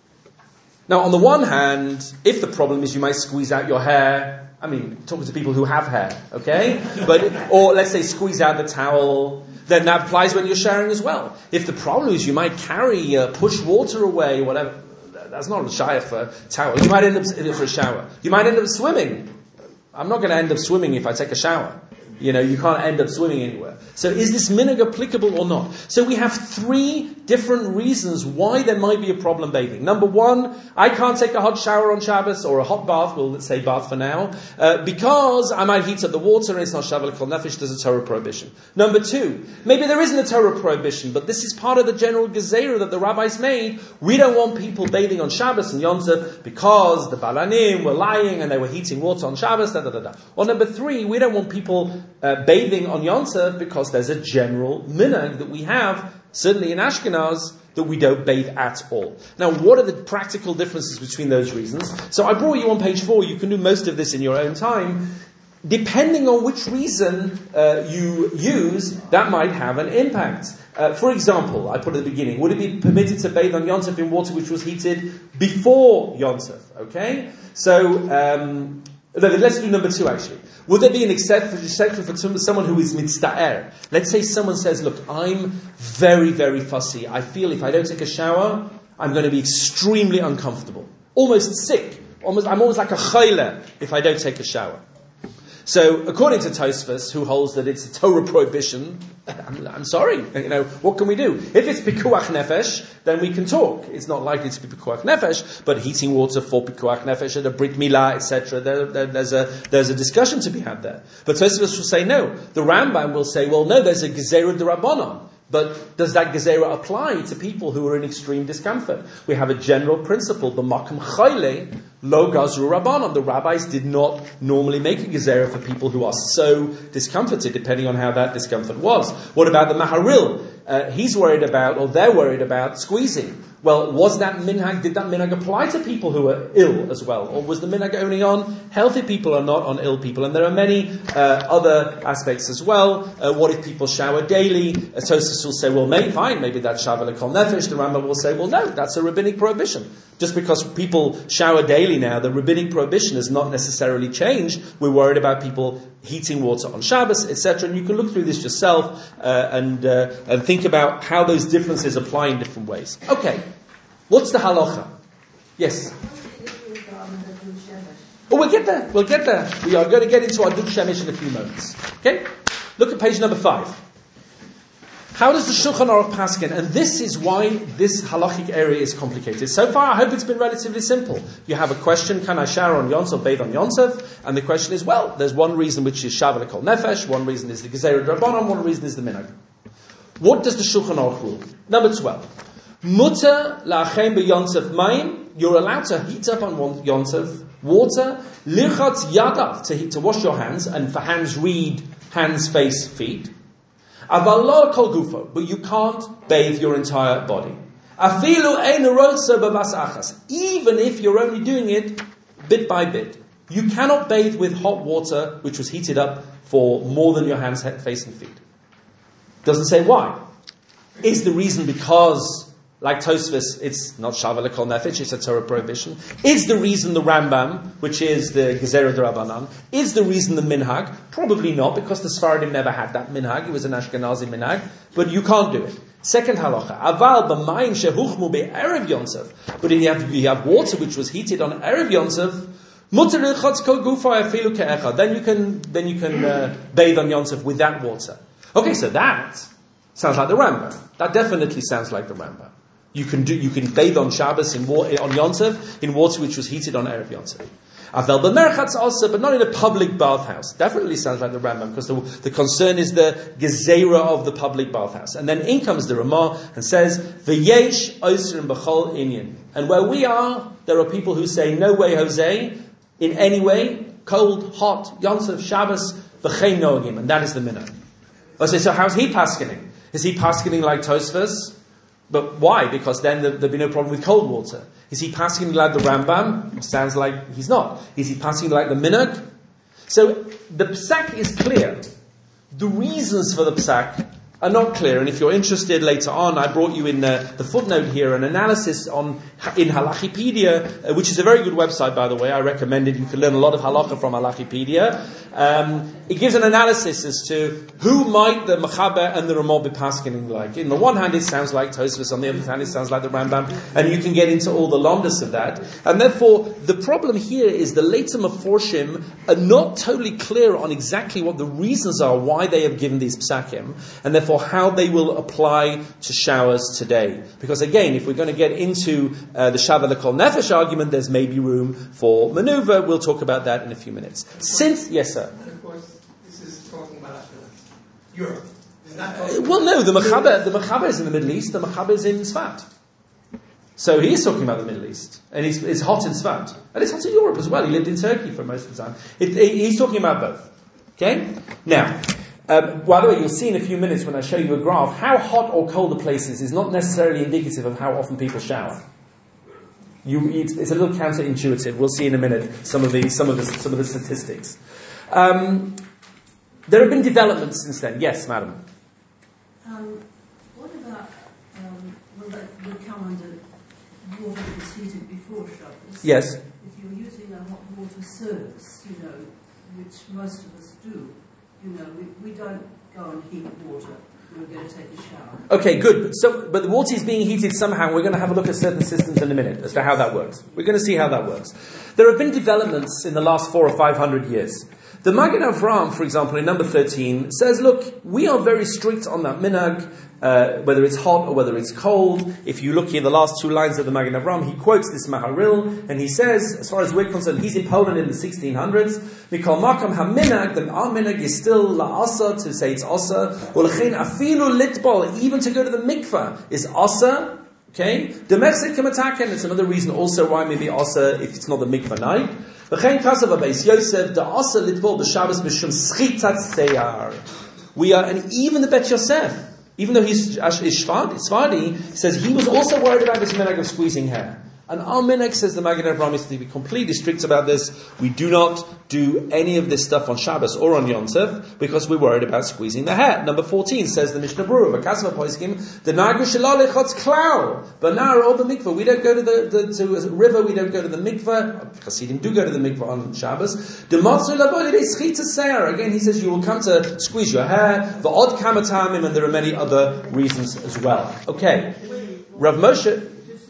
Now, on the one hand, if the problem is you might squeeze out your hair, talking to people who have hair, okay? Or let's say squeeze out the towel, then that applies when you're showering as well. If the problem is you might push water away, whatever, that's not a shayach for a towel. You might end up for a shower. You might end up swimming. I'm not going to end up swimming if I take a shower. You can't end up swimming anywhere. So is this minhag applicable or not? So we have 3 different reasons why there might be a problem bathing. Number 1, I can't take a hot shower on Shabbos, or a hot bath, let's say bath for now, because I might heat up the water and it's not Shavuot Kol Nefesh, there's a Torah prohibition. Number 2, maybe there isn't a Torah prohibition, but this is part of the general gezerah that the rabbis made. We don't want people bathing on Shabbos and Yom Tov because the Balanim were lying and they were heating water on Shabbos, Or number 3, we don't want people bathing on Yom Tov because there's a general minhag that we have, certainly in Ashkenaz, that we don't bathe at all. Now, what are the practical differences between those reasons? So I brought you on page 4, you can do most of this in your own time. Depending on which reason you use, that might have an impact. For example, I put at the beginning, would it be permitted to bathe on Yom Tov in water which was heated before Yom Tov? Okay? So, let's do number 2 actually. Would there be an exception for someone who is mitzta'er? Let's say someone says, look, I'm very, very fussy. I feel if I don't take a shower, I'm going to be extremely uncomfortable. Almost sick. I'm almost like a chayla if I don't take a shower. So, according to Tosfos, who holds that it's a Torah prohibition, I'm sorry, what can we do? If it's pikuach nefesh, then we can talk. It's not likely to be pikuach nefesh, but heating water for pikuach nefesh at a brit milah, etc., there's a discussion to be had there. But Tosfos will say no. The Rambam will say, well, no, there's a gezerah d'Rabbanan. But does that gezerah apply to people who are in extreme discomfort? We have a general principle, b'makom chayle, lo gazru rabbanon. The rabbis did not normally make a gezerah for people who are so discomforted, depending on how that discomfort was. What about the Maharil? He's worried about, or they're worried about, squeezing. Well, did that minhag apply to people who are ill as well? Or was the minhag only on healthy people and not on ill people? And there are many other aspects as well. What if people shower daily? Tosfos will say, well, fine, maybe that's Shavuot Kol Nefesh. The Rambam will say, well, no, that's a rabbinic prohibition. Just because people shower daily now, the rabbinic prohibition has not necessarily changed. We're worried about people heating water on Shabbos, etc. And you can look through this yourself and think think about how those differences apply in different ways. Okay, what's the halacha? Yes? Oh, we'll get there. We are going to get into our Duk Shemesh in a few moments. Okay? Look at page number 5. How does the Shulchan Aruch paskin? And this is why this halachic area is complicated. So far, I hope it's been relatively simple. You have a question, can I shower on Yontzov, bathe on Yontzov? And the question is, well, there's one reason which is Shavar Kol Nefesh, one reason is the Gezerah Drabanan, one reason is the Minhag. What does the Shulchan Aruch rule? Number 12. Mutter la'achem beYontzov mayim, you're allowed to heat up on Yontzov water, lirchatz yadav, to wash your hands, and for hands read hands, face, feet. Aval lo kol gufo, but you can't bathe your entire body. Afilu ein rotza b'bas achas, even if you're only doing it bit by bit. You cannot bathe with hot water which was heated up for more than your hands, head, face and feet. Doesn't say why. Is the reason because, like Tosfos, it's not Shavar Kol Nefesh, it's a Torah prohibition? Is the reason the Rambam, which is the Gezerah D'Rabanan? Is the reason the Minhag? Probably not, because the Sfaradim never had that Minhag. It was an Ashkenazi Minhag. But you can't do it. Second halacha. Aval b'mayim shehuchmu be'erev Yontzov. But if you have water which was heated on Erev Yontzov, muter l'chatz kol gufo afilu ke'echad. Then you can bathe on Yontzov with that water. Okay, so that sounds like the Rambam. That definitely sounds like the Rambam. You can bathe on Shabbos on Yontzov in water which was heated on Erev Yontzov. Aval b'merchatz also, but not in a public bathhouse. Definitely sounds like the Rambam, because the concern is the gezerah of the public bathhouse. And then in comes the Ramah and says, v'yesh osrim b'chol inyan. And where we are, there are people who say, no way, Jose, in any way, cold, hot, Yontzov, Shabbos, v'chein noagim, and that is the minhag. I say, so how's he paskening? Is he paskening like Tosfos? But why? Because then there'd be no problem with cold water. Is he paskening like the Rambam? It sounds like he's not. Is he paskening like the Minhag? So the Psak is clear. The reasons for the Psak are not clear. And if you're interested later on, I brought you in the footnote here an analysis in Halachipedia, which is a very good website, by the way. I recommend it. You can learn a lot of halacha from Halachipedia. It gives an analysis as to who might the Mechaber and the Ramah be paskening like. In the one hand, it sounds like Tosfos. On the other hand, it sounds like the Rambam. And you can get into all the lomdus of that. And therefore, the problem here is the later Meforshim are not totally clear on exactly what the reasons are why they have given these psakim, and therefore how they will apply to showers today. Because again, if we're going to get into the Shavar Kol Nefesh argument, there's maybe room for maneuver. We'll talk about that in a few minutes. Yes, sir. And of course, this is talking about Europe. Well, no, the Mechaber is in the Middle East. The Mechaber is in Tzfat. So he is talking about the Middle East, and it's hot in Tzfat, and it's hot in Europe as well. He lived in Turkey for most of the time. He's talking about both. Okay, now. By the way, you'll see in a few minutes when I show you a graph, how hot or cold the place is not necessarily indicative of how often people shower. It's a little counterintuitive. We'll see in a minute some of the statistics. There have been developments since then. Yes, madam. What about will that come under water that's heated before Shabbos? Yes. If you're using a hot water service, which most of us do. We don't go and heat water. We're going to take a shower. Okay, good. But the water is being heated somehow. We're going to have a look at certain systems in a minute as to how that works. We're going to see how that works. There have been developments in the last 400 or 500 years. The Magen Avraham, for example, in number 13, says, look, we are very strict on that minhag, whether it's hot or whether it's cold. If you look here, the last two lines of the Magen Avraham, he quotes this Maharil, and he says, as far as we're concerned, he's in Poland in the 1600s, Mikol Makam HaMinhag, our minhag is still la'asa, to say it's asa, U'lechein afilu litbol, even to go to the mikvah, is asa. Okay? Domestic kamataken, it's another reason also why maybe asa if it's not the mikvah night. We are, and even the Bet Yosef, even though he's Svardi, says he was also worried about this minhag of squeezing hair. And our minhag, says the Magen Avraham, is to be completely strict about this. We do not do any of this stuff on Shabbos or on Yom Tov because we're worried about squeezing the hair. Number 14 says the Mishnah Berurah, "V'kasma poiskim the nagu shalal echotz klal b'nar or b'mikvah." We don't go to to a river. We don't go to the mikvah. Hasidim do go to the mikvah on Shabbos. Again, he says you will come to squeeze your hair. V'od kamatamim, and there are many other reasons as well. Okay, Rav Moshe.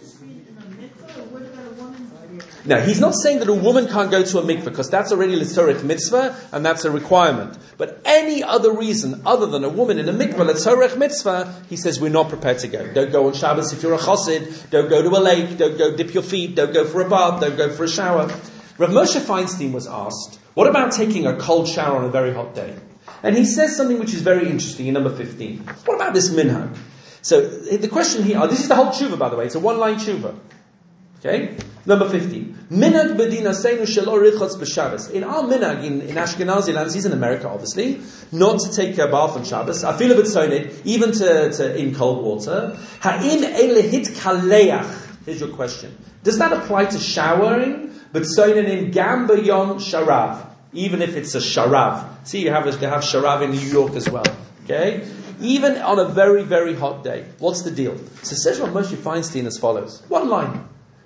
Now, he's not saying that a woman can't go to a mikveh, because that's already l'tzorech mitzvah, and that's a requirement. But any other reason other than a woman in a mikveh, l'tzorech mitzvah, he says we're not prepared to go. Don't go on Shabbos if you're a chassid, don't go to a lake, don't go dip your feet, don't go for a bath, don't go for a shower. Rav Moshe Feinstein was asked, what about taking a cold shower on a very hot day? And he says something which is very interesting in number 15. What about this minhag? So, the question here, this is the whole tshuva, by the way, it's a one-line tshuva. Okay? Number 15. Minhag b'dinaseinu shelo richotz b'Shabbos. In our minhag, in Ashkenazi lands, he's in America obviously, not to take a bath on Shabbos, afilu b'tzonid, even to in cold water. Ha'im elehit kaleach. Here's your question. Does that apply to showering? B'tzonin gam b'yom sharav. Even if it's a sharav. See, they have sharav in New York as well. Okay? Even on a very, very hot day. What's the deal? So says Rav Moshe Feinstein as follows. One line.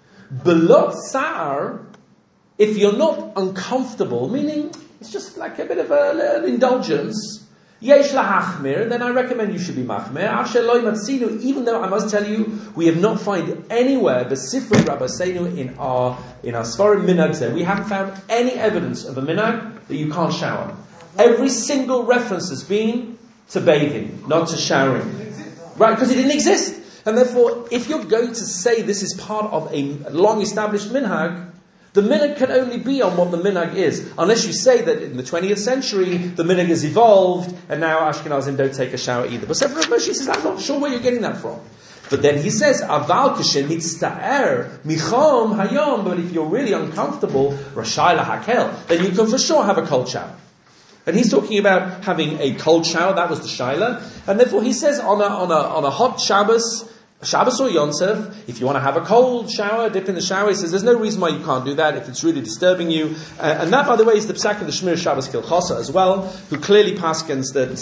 Belot sa'ar, if you're not uncomfortable, meaning it's just like a bit of an indulgence, yesh lahachmir, then I recommend you should be machmir. Even though I must tell you, we have not found anywhere besifrei Rabbeinu in our Sfarim minhag, we haven't found any evidence of a minhag that you can't shower. Every single reference has been to bathing, not to showering. Right, because it didn't exist. And therefore, if you're going to say this is part of a long-established minhag, the minhag can only be on what the minhag is. Unless you say that in the 20th century, the minhag has evolved, and now Ashkenazim don't take a shower either. But Sefer Rav Moshe says, I'm not sure where you're getting that from. But then he says, Aval kashen mitzta'er michom hayom, but if you're really uncomfortable, rashai lahakel, then you can for sure have a cold shower. And he's talking about having a cold shower. That was the shaila, and therefore he says on a hot Shabbos or Yom Tov, if you want to have a cold shower, dip in the shower, he says there's no reason why you can't do that if it's really disturbing you. And that, by the way, is the psak of the Shmir Shabbos Kilchasa as well, who clearly paskins that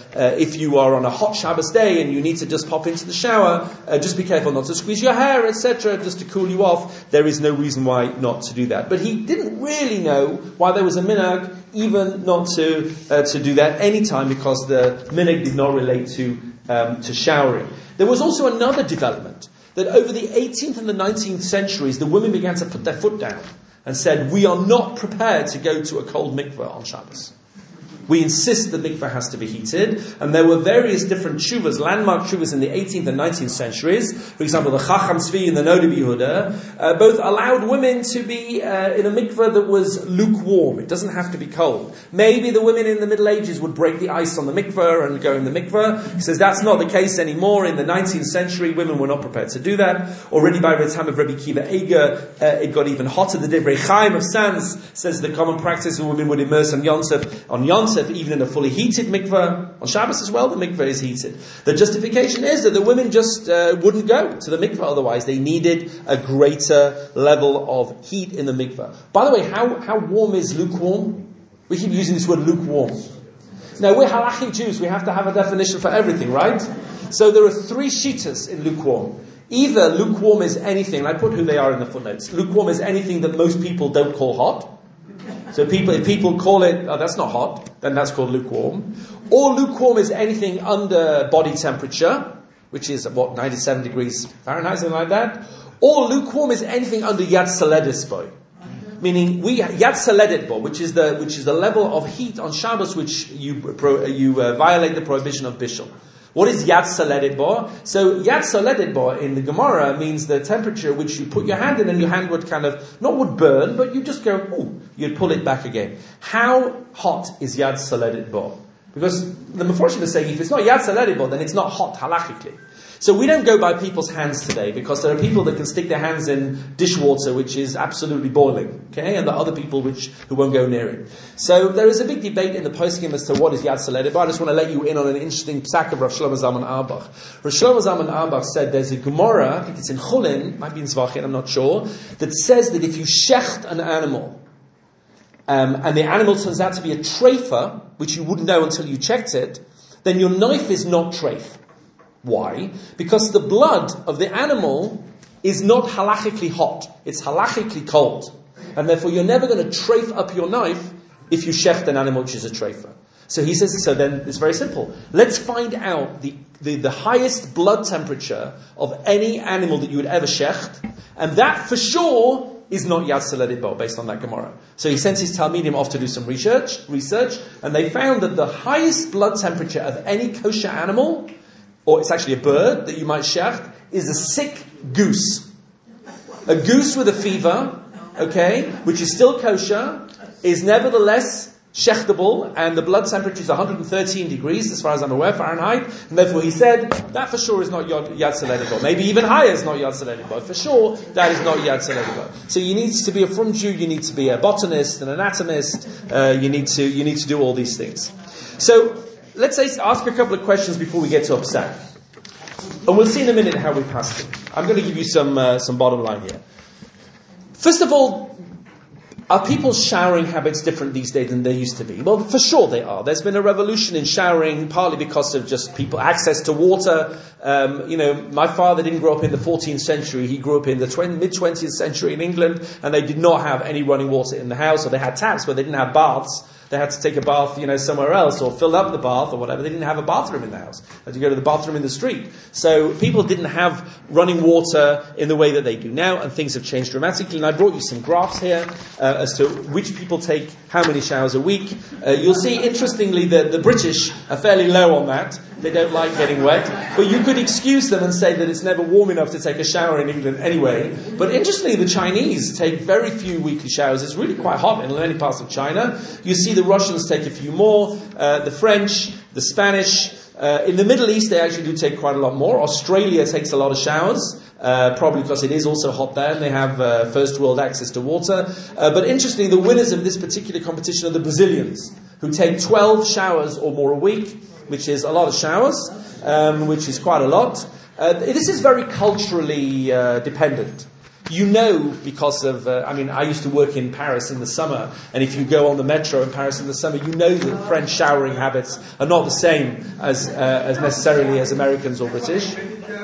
if you are on a hot Shabbos day and you need to just pop into the shower, just be careful not to squeeze your hair, etc., just to cool you off. There is no reason why not to do that. But he didn't really know why there was a minhag even not to do that any time, because the minhag did not relate to showering. There was also another development, that over the 18th and the 19th centuries, the women began to put their foot down and said, we are not prepared to go to a cold mikveh on Shabbos. We insist the mikveh has to be heated, and there were various different tshuvas, landmark tshuvas in the 18th and 19th centuries. For example, the Chacham Tzvi and the Noda B'Yehuda both allowed women to be in a mikveh that was lukewarm. It doesn't have to be cold. Maybe the women in the Middle Ages would break the ice on the mikveh and go in the mikveh. He says that's not the case anymore. In the 19th century, women were not prepared to do that. Already by the time of Rabbi Kiva Eger, it got even hotter. The Divrei Chaim of Sanz says the common practice of women would immerse on Yom Tov, even in a fully heated mikveh. On Shabbos as well, the mikveh is heated. The justification is that the women just wouldn't go to the mikveh otherwise. They needed a greater level of heat in the mikveh. By the way, how warm is lukewarm? We keep using this word lukewarm. Now, we're halachic Jews. We have to have a definition for everything, right? So there are three shittas in lukewarm. Either lukewarm is anything, and I put who they are in the footnotes. Lukewarm is anything that most people don't call hot. So if people call it, oh, that's not hot, then that's called lukewarm. Or lukewarm is anything under body temperature, which is 97 degrees Fahrenheit, something like that. Or lukewarm is anything under Yad Saledis boy. Meaning Yad Saledit bo, which is the level of heat on Shabbos which you violate the prohibition of bishul. What is Yad Saledit bo? So Yad Saledit bo in the Gemara means the temperature which you put your hand in, and your hand would would burn, but you just go, ooh, you'd pull it back again. How hot is Yad Saledit bo? Because the Meforshim is saying if it's not Yad Saledit bo, then it's not hot halachically. So we don't go by people's hands today, because there are people that can stick their hands in dishwater, which is absolutely boiling, okay? And there are other people who won't go near it. So there is a big debate in the poskim as to what is Yad Saleh, but I just want to let you in on an interesting psak of Rav Shlomo Zalman Auerbach. Rav Shlomo Zalman Auerbach said there's a Gemara, I think it's in Chulin, might be in Zvachin, I'm not sure, that says that if you shecht an animal, and the animal turns out to be a treifa, which you wouldn't know until you checked it, then your knife is not treif. Why? Because the blood of the animal is not halachically hot. It's halachically cold. And therefore you're never going to treif up your knife if you shecht an animal which is a treifa. So he says, so then it's very simple. Let's find out the highest blood temperature of any animal that you would ever shecht. And that for sure is not Yad Saleh Bo, based on that Gemara. So he sent his Talmidim off to do some research, and they found that the highest blood temperature of any kosher animal, or it's actually a bird that you might shecht, is a sick goose. A goose with a fever, okay, which is still kosher, is nevertheless shechtable, and the blood temperature is 113 degrees, as far as I'm aware, Fahrenheit, and therefore he said, that for sure is not Yad Saleh Bo. Maybe even higher is not Yad Saleh Bo. For sure, that is not Yad Saleh Bo. So you need to be a frum Jew, you need to be a botanist, an anatomist, you need to do all these things. So, let's ask a couple of questions before we get to Psak. And we'll see in a minute how we pass it. I'm going to give you some bottom line here. First of all, are people's showering habits different these days than they used to be? Well, for sure they are. There's been a revolution in showering, partly because of just people access to water. My father didn't grow up in the 14th century. He grew up in the mid-20th century in England, and they did not have any running water in the house, or they had taps, but they didn't have baths. They had to take a bath, somewhere else, or fill up the bath, or whatever. They didn't have a bathroom in the house. They had to go to the bathroom in the street. So people didn't have running water in the way that they do now, and things have changed dramatically. And I brought you some graphs here as to which people take how many showers a week. You'll see, interestingly, that the British are fairly low on that. They don't like getting wet. But you could excuse them and say that it's never warm enough to take a shower in England anyway. But interestingly, the Chinese take very few weekly showers. It's really quite hot in many parts of China. You see the Russians take a few more, the French, the Spanish. In the Middle East, they actually do take quite a lot more. Australia takes a lot of showers, probably because it is also hot there, and they have first world access to water. But interestingly, the winners of this particular competition are the Brazilians, who take 12 showers or more a week, which is a lot of showers, which is quite a lot. This is very culturally dependent. Because of, I used to work in Paris in the summer, and if you go on the metro in Paris in the summer, you know that French showering habits are not the same as necessarily as Americans or British.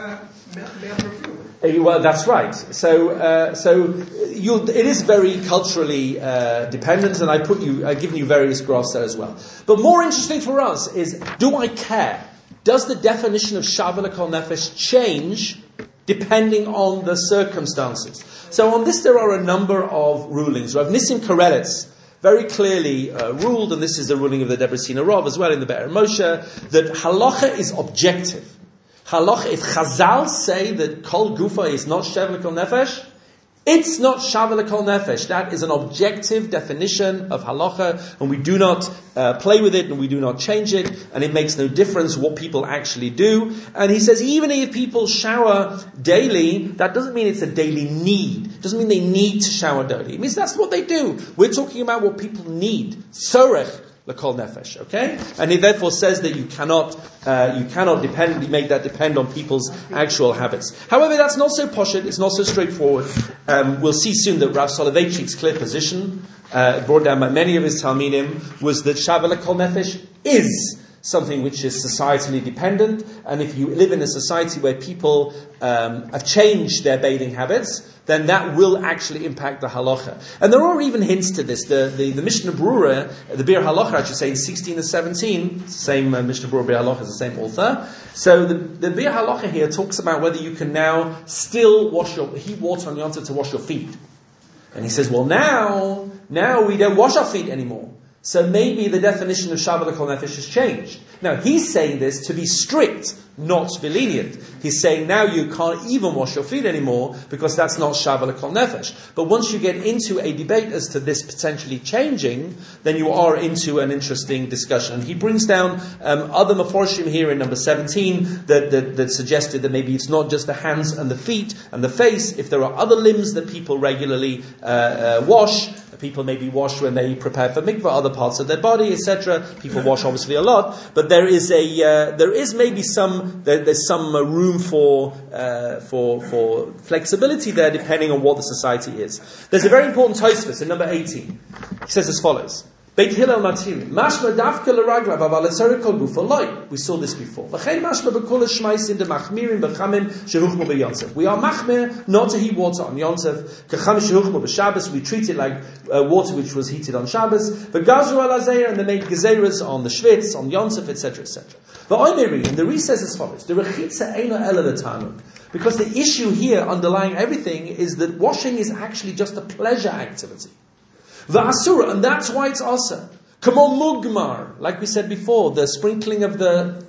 Well, that's right. So it is very culturally dependent, and I've given you various graphs there as well. But more interesting for us is, do I care? Does the definition of Shaveh L'Kol Nefesh change depending on the circumstances? So on this there are a number of rulings. Rav Nissim Karelitz very clearly ruled, and this is the ruling of the Debreciner Rav as well in the Be'er Moshe, that halacha is objective. Halacha, if Chazal say that Kol Gufa is not Shaveh L'Kol Nefesh, it's not Shaveh L'Kol Nefesh. That is an objective definition of halacha, and we do not play with it, and we do not change it, and it makes no difference what people actually do. And he says, even if people shower daily, that doesn't mean it's a daily need. It doesn't mean they need to shower daily. It means that's what they do. We're talking about what people need. Sorech L'Kol Nefesh, okay? And he therefore says that you cannot make that depend on people's actual habits. However, that's not so poshut, it's not so straightforward. We'll see soon that Rav Soloveitchik's clear position, brought down by many of his Talmidim, was that Shaveh L'Kol Nefesh is something which is societally dependent, and if you live in a society where people have changed their bathing habits, then that will actually impact the halacha. And there are even hints to this. The Mishnah Berurah, the Bir Halacha, I should say, in 16 and 17, same Mishnah Berurah Bir Halacha is the same author. So the Bir Halacha here talks about whether you can now still heat water on Yom Tov to wash your feet. And he says, well, now we don't wash our feet anymore. So maybe the definition of Shaveh L'Kol Nefesh has changed. Now, he's saying this to be strict, not be lenient. He's saying now you can't even wash your feet anymore because that's not Shava L'Kol Nefesh. But once you get into a debate as to this potentially changing, then you are into an interesting discussion. And he brings down other Meforshim here in number 17 that suggested that maybe it's not just the hands and the feet and the face. If there are other limbs that people regularly wash, people maybe wash when they prepare for mikvah, other parts of their body, etc. People wash obviously a lot, but there's maybe some room for flexibility there, depending on what the society is. There's a very important Tosfos in number 18. He says as follows: Beit Hillel Matirim, mashma davka l'raglav aval etzarek kol gufo loy. We saw this before. V'chein mashma b'kol ha'shmaisim de machmirim b'chamim shehuchmo b'yontef. We are machmir not to heat water on Yontef. K'cham shehuchmo b'Shabbos. We treat it like water which was heated on Shabbos. V'gazru al hazeir, and they made gezeras on the shvitz, on Yontef, etc., etc. V'oimeri, and the Ri says as follows: the rechitza eina ela l'tanug. Because the issue here underlying everything is that washing is actually just a pleasure activity. The asura, and that's why it's asa. Come on, mugmar, like we said before, the sprinkling of the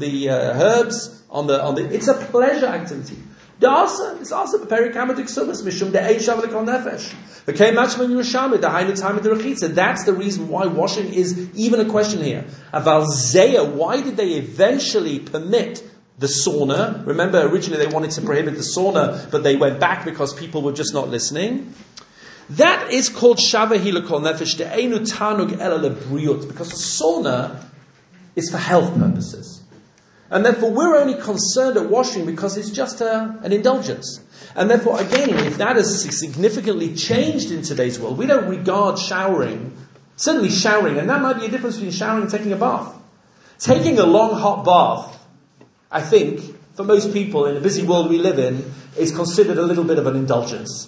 herbs on the. It's a pleasure activity. The asa is asa. Perikamadik subas mishum the eishav lekol nefesh. The kei machman Yerushalmi the hainu time of the rechitza. That's the reason why washing is even a question here. Aval zeya, why did they eventually permit the sauna? Remember, originally they wanted to prohibit the sauna, but they went back because people were just not listening. That is called Shava Hilakol Nefesh De'enu Tanug Ela Lebriut, because a sauna is for health purposes. And therefore we're only concerned at washing because it's just an indulgence. And therefore, again, if that has significantly changed in today's world, we don't regard showering, certainly showering, and that might be a difference between showering and taking a bath. Taking a long hot bath, I think, for most people in the busy world we live in, is considered a little bit of an indulgence.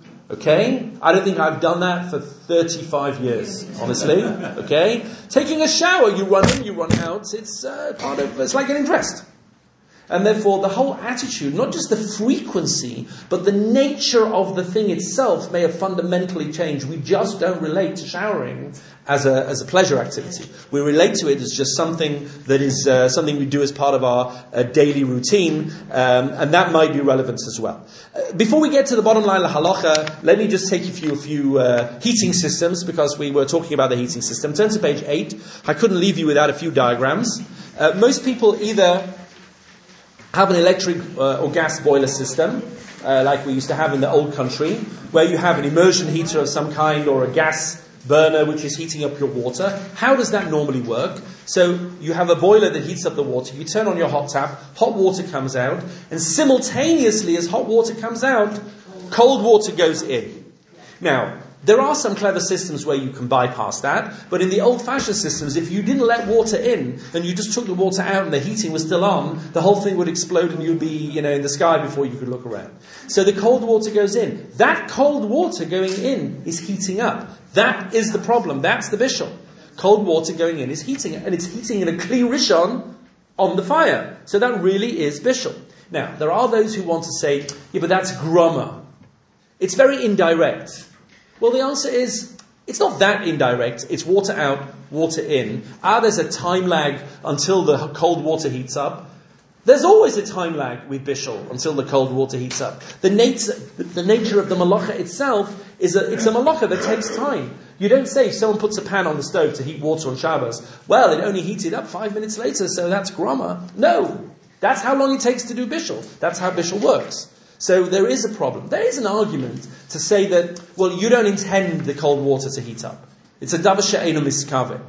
Okay? I don't think I've done that for 35 years, honestly. Okay? Taking a shower, you run in, you run out, it's like getting dressed. And therefore, the whole attitude, not just the frequency, but the nature of the thing itself may have fundamentally changed. We just don't relate to showering as a pleasure activity. We relate to it as just something that is something we do as part of our daily routine, and that might be relevant as well. Before we get to the bottom line, la halacha, let me just take you through a few heating systems, because we were talking about the heating system. Turn to page 8. I couldn't leave you without a few diagrams. Most people either have an electric or gas boiler system, like we used to have in the old country, where you have an immersion heater of some kind or a gas burner which is heating up your water. How does that normally work? So you have a boiler that heats up the water, you turn on your hot tap, hot water comes out, and simultaneously as hot water comes out, cold water goes in. Now, there are some clever systems where you can bypass that, but in the old-fashioned systems, if you didn't let water in, and you just took the water out and the heating was still on, the whole thing would explode and you'd be, in the sky before you could look around. So the cold water goes in. That cold water going in is heating up. That is the problem. That's the bishul. Cold water going in is heating, and it's heating in a kli rishon on the fire. So that really is bishul. Now, there are those who want to say, yeah, but that's groma. It's very indirect. Well, the answer is, it's not that indirect. It's water out, water in. There's a time lag until the cold water heats up. There's always a time lag with bishul until the cold water heats up. The nature of the malacha itself it's a malacha that takes time. You don't say, if someone puts a pan on the stove to heat water on Shabbos, well, it only heated up 5 minutes later, so that's grama. No. That's how long it takes to do bishul. That's how bishul works. So there is a problem. There is an argument to say that, well, you don't intend the cold water to heat up. It's a davar she'eino miskaveh.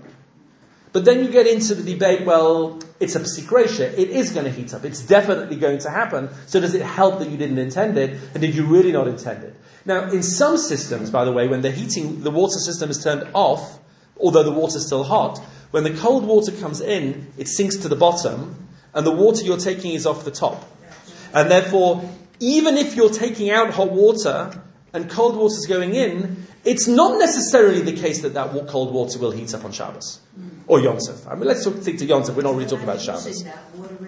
But then you get into the debate, well, it's a psik reisha. It is going to heat up. It's definitely going to happen. So does it help that you didn't intend it? And did you really not intend it? Now, in some systems, by the way, when the water system is turned off, although the water's still hot, when the cold water comes in, it sinks to the bottom, and the water you're taking is off the top. And therefore, even if you're taking out hot water and cold water is going in, it's not necessarily the case that cold water will heat up on Shabbos or Yom Tov. I mean, let's stick to Yom Tov. We're not really talking about Shabbos.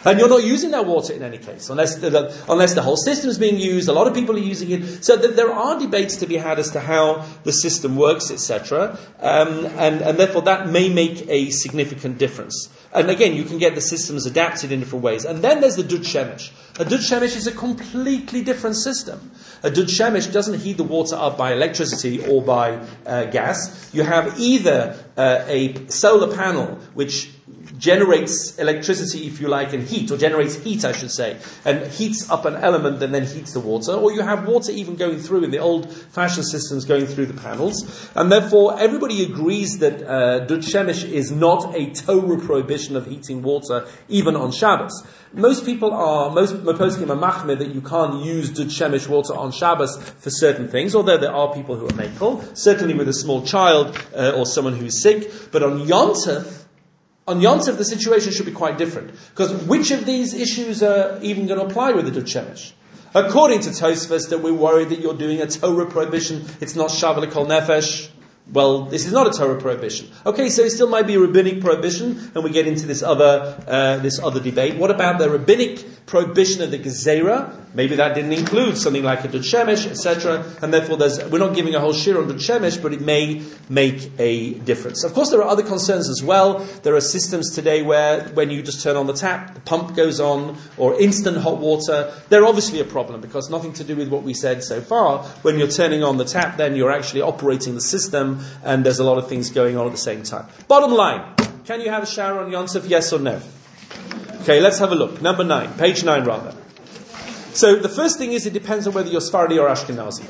And you're not using that water in any case, unless the whole system is being used. A lot of people are using it. So there are debates to be had as to how the system works, etc. And therefore that may make a significant difference. And again, you can get the systems adapted in different ways. And then there's the Dud Shemesh. A Dud Shemesh is a completely different system. A Dud Shemesh doesn't heat the water up by electricity or by gas. You have either a solar panel which generates electricity, if you like, and heat, or generates heat, I should say, and heats up an element and then heats the water, or you have water even going through in the old-fashioned systems going through the panels, and therefore everybody agrees that Dud Shemesh is not a Torah prohibition of heating water, even on Shabbos. Most poskim are machmir that you can't use Dud Shemesh water on Shabbos for certain things, although there are people who are mekel, certainly with a small child or someone who's sick, but on Yom Tov, the situation should be quite different. Because which of these issues are even going to apply with the Dud Shemesh? According to Tosfos, that we're worried that you're doing a Torah prohibition, it's not Shavuot L'Kol Nefesh. Well, this is not a Torah prohibition. Okay, so it still might be a rabbinic prohibition, and we get into this other debate. What about the rabbinic prohibition of the Gezerah? Maybe that didn't include something like a Dud Shemesh, etc. And therefore, we're not giving a whole shir on Dud Shemesh, but it may make a difference. Of course, there are other concerns as well. There are systems today where when you just turn on the tap, the pump goes on, or instant hot water. They're obviously a problem, because nothing to do with what we said so far. When you're turning on the tap, then you're actually operating the system, and there's a lot of things going on at the same time. Bottom line, can you have a shower on Yom Tov, yes or no? Okay, let's have a look. Number 9, page 9 rather. So the first thing is, it depends on whether you're Sephardi or Ashkenazi.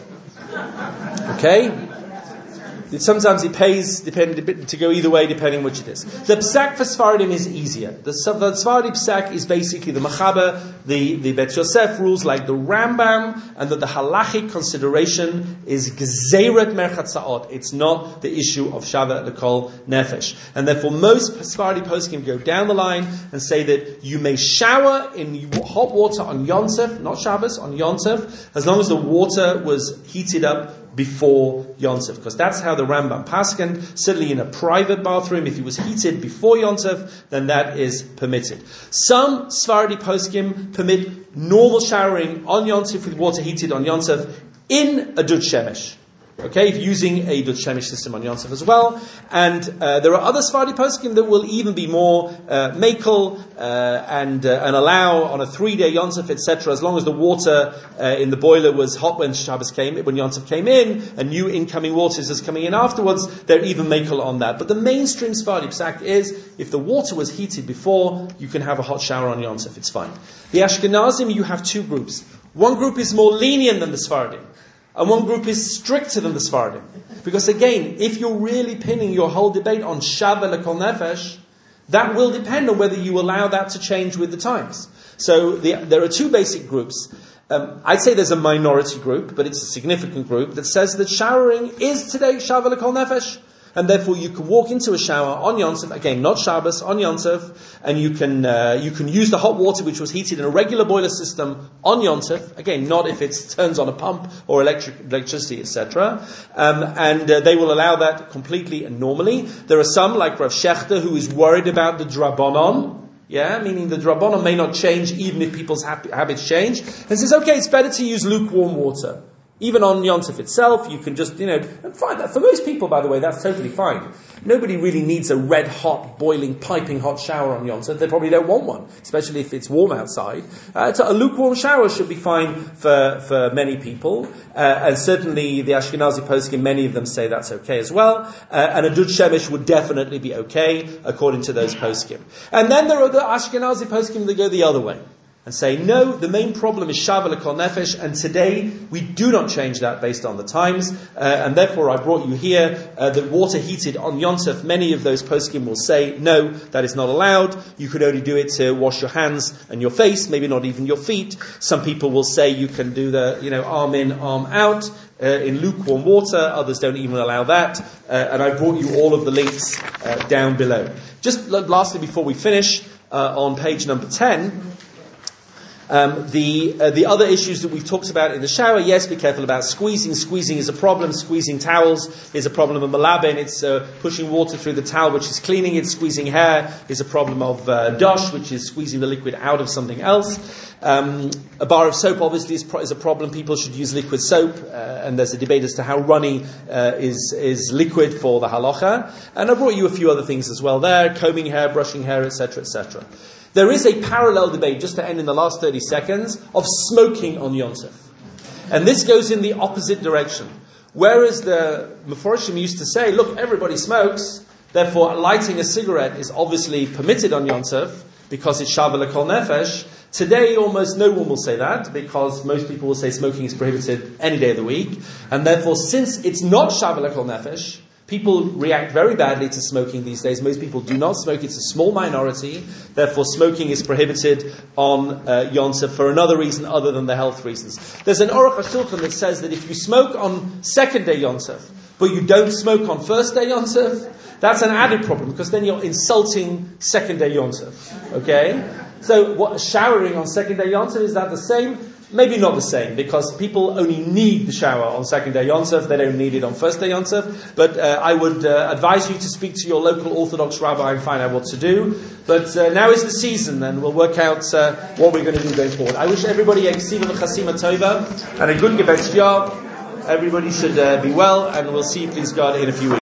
Okay? Sometimes it pays to go either way, depending which it is. The psak for Sephardim is easier. The Sephardi psak is basically the Machaber, the Bet Yosef rules like the Rambam, and that the halachic consideration is Gezeirat Merchatzaot. It's not the issue of Shavuot L'Kol Nefesh. And therefore most Sephardi poskim go down the line and say that you may shower in hot water on Yom Tov, not Shabbos, on Yom Tov, as long as the water was heated up before Yom Tov, because that's how the Rambam paskened. Certainly in a private bathroom, if it was heated before Yom Tov, then that is permitted. Some Sephardi poskim permit normal showering on Yom Tov with water heated on Yom Tov in a Dud Shemesh. Okay, using a Dud Shemesh system on Yom Tov as well. And there are other Sephardi poskim that will even be more mekel and allow on a 3-day Yom Tov, etc., as long as the water in the boiler was hot when when Yom Tov came in, and new incoming water is coming in afterwards, they're even mekel on that. But the mainstream Sephardi psak is, if the water was heated before, you can have a hot shower on Yom Tov, it's fine. The Ashkenazim, you have two groups. One group is more lenient than the Sephardim, and one group is stricter than the Sephardim. Because again, if you're really pinning your whole debate on Shavuot L'Kol Nefesh, that will depend on whether you allow that to change with the times. So there are two basic groups. I'd say there's a minority group, but it's a significant group, that says that showering is today Shavuot L'Kol Nefesh. And therefore you can walk into a shower on Yom Tov, again, not Shabbos, on Yom Tov, and you can use the hot water which was heated in a regular boiler system on Yom Tov, again, not if it turns on a pump or electricity, etc. And they will allow that completely and normally. There are some, like Rav Shechter, who is worried about the Drabonon, meaning the Drabonon may not change even if people's habits change, and says, okay, it's better to use lukewarm water. Even on Yom Tov itself, you can just, and find that. For most people, by the way, that's totally fine. Nobody really needs a red hot, boiling, piping hot shower on Yom Tov. They probably don't want one, especially if it's warm outside. So a lukewarm shower should be fine for many people. And certainly the Ashkenazi poskim, many of them say that's okay as well. And a Dud Shemesh would definitely be okay, according to those poskim. And then there are the Ashkenazi poskim that go the other way and say, no, the main problem is Shavuot L'Kol Nefesh, and today we do not change that based on the times, and therefore I brought you here that water heated on Yom Tov, many of those poskim will say, no, that is not allowed. You could only do it to wash your hands and your face, maybe not even your feet. Some people will say you can do the, arm in, arm out, in lukewarm water. Others don't even allow that. And I brought you all of the links down below. Just lastly, before we finish, on page number 10, The other issues that we've talked about in the shower, yes, be careful about squeezing. Squeezing is a problem. Squeezing towels is a problem of malaben. It's pushing water through the towel, which is cleaning it. Squeezing hair is a problem of dosh, which is squeezing the liquid out of something else. A bar of soap obviously is a problem. People should use liquid soap, and there's a debate as to how runny is liquid for the halacha. And I brought you a few other things as well there: combing hair, brushing hair, etc., etc. There is a parallel debate, just to end in the last 30 seconds, of smoking on Yom Tov. And this goes in the opposite direction. Whereas the Meforshim used to say, look, everybody smokes, therefore lighting a cigarette is obviously permitted on Yom Tov, because it's Shaveh L'Kol Nefesh. Today, almost no one will say that, because most people will say smoking is prohibited any day of the week. And therefore, since it's not Shaveh L'Kol Nefesh, people react very badly to smoking these days. Most people do not smoke. It's a small minority. Therefore, smoking is prohibited on Yom Tov for another reason other than the health reasons. There's an Aruch HaShulchan that says that if you smoke on second day Yom Tov, but you don't smoke on first day Yom Tov, that's an added problem, because then you're insulting second day Yom Tov. Okay? So showering on second day Yom Tov, is that the same? Maybe not the same, because people only need the shower on second day Yom Tov. They don't need it on first day Yom Tov. But I would advise you to speak to your local Orthodox rabbi and find out what to do. But now is the season, and we'll work out what we're going to do going forward. I wish everybody a Ksiva V'Chasima Tova and a good Gebetz Yah. Everybody should be well, and we'll see you, please God, in a few weeks.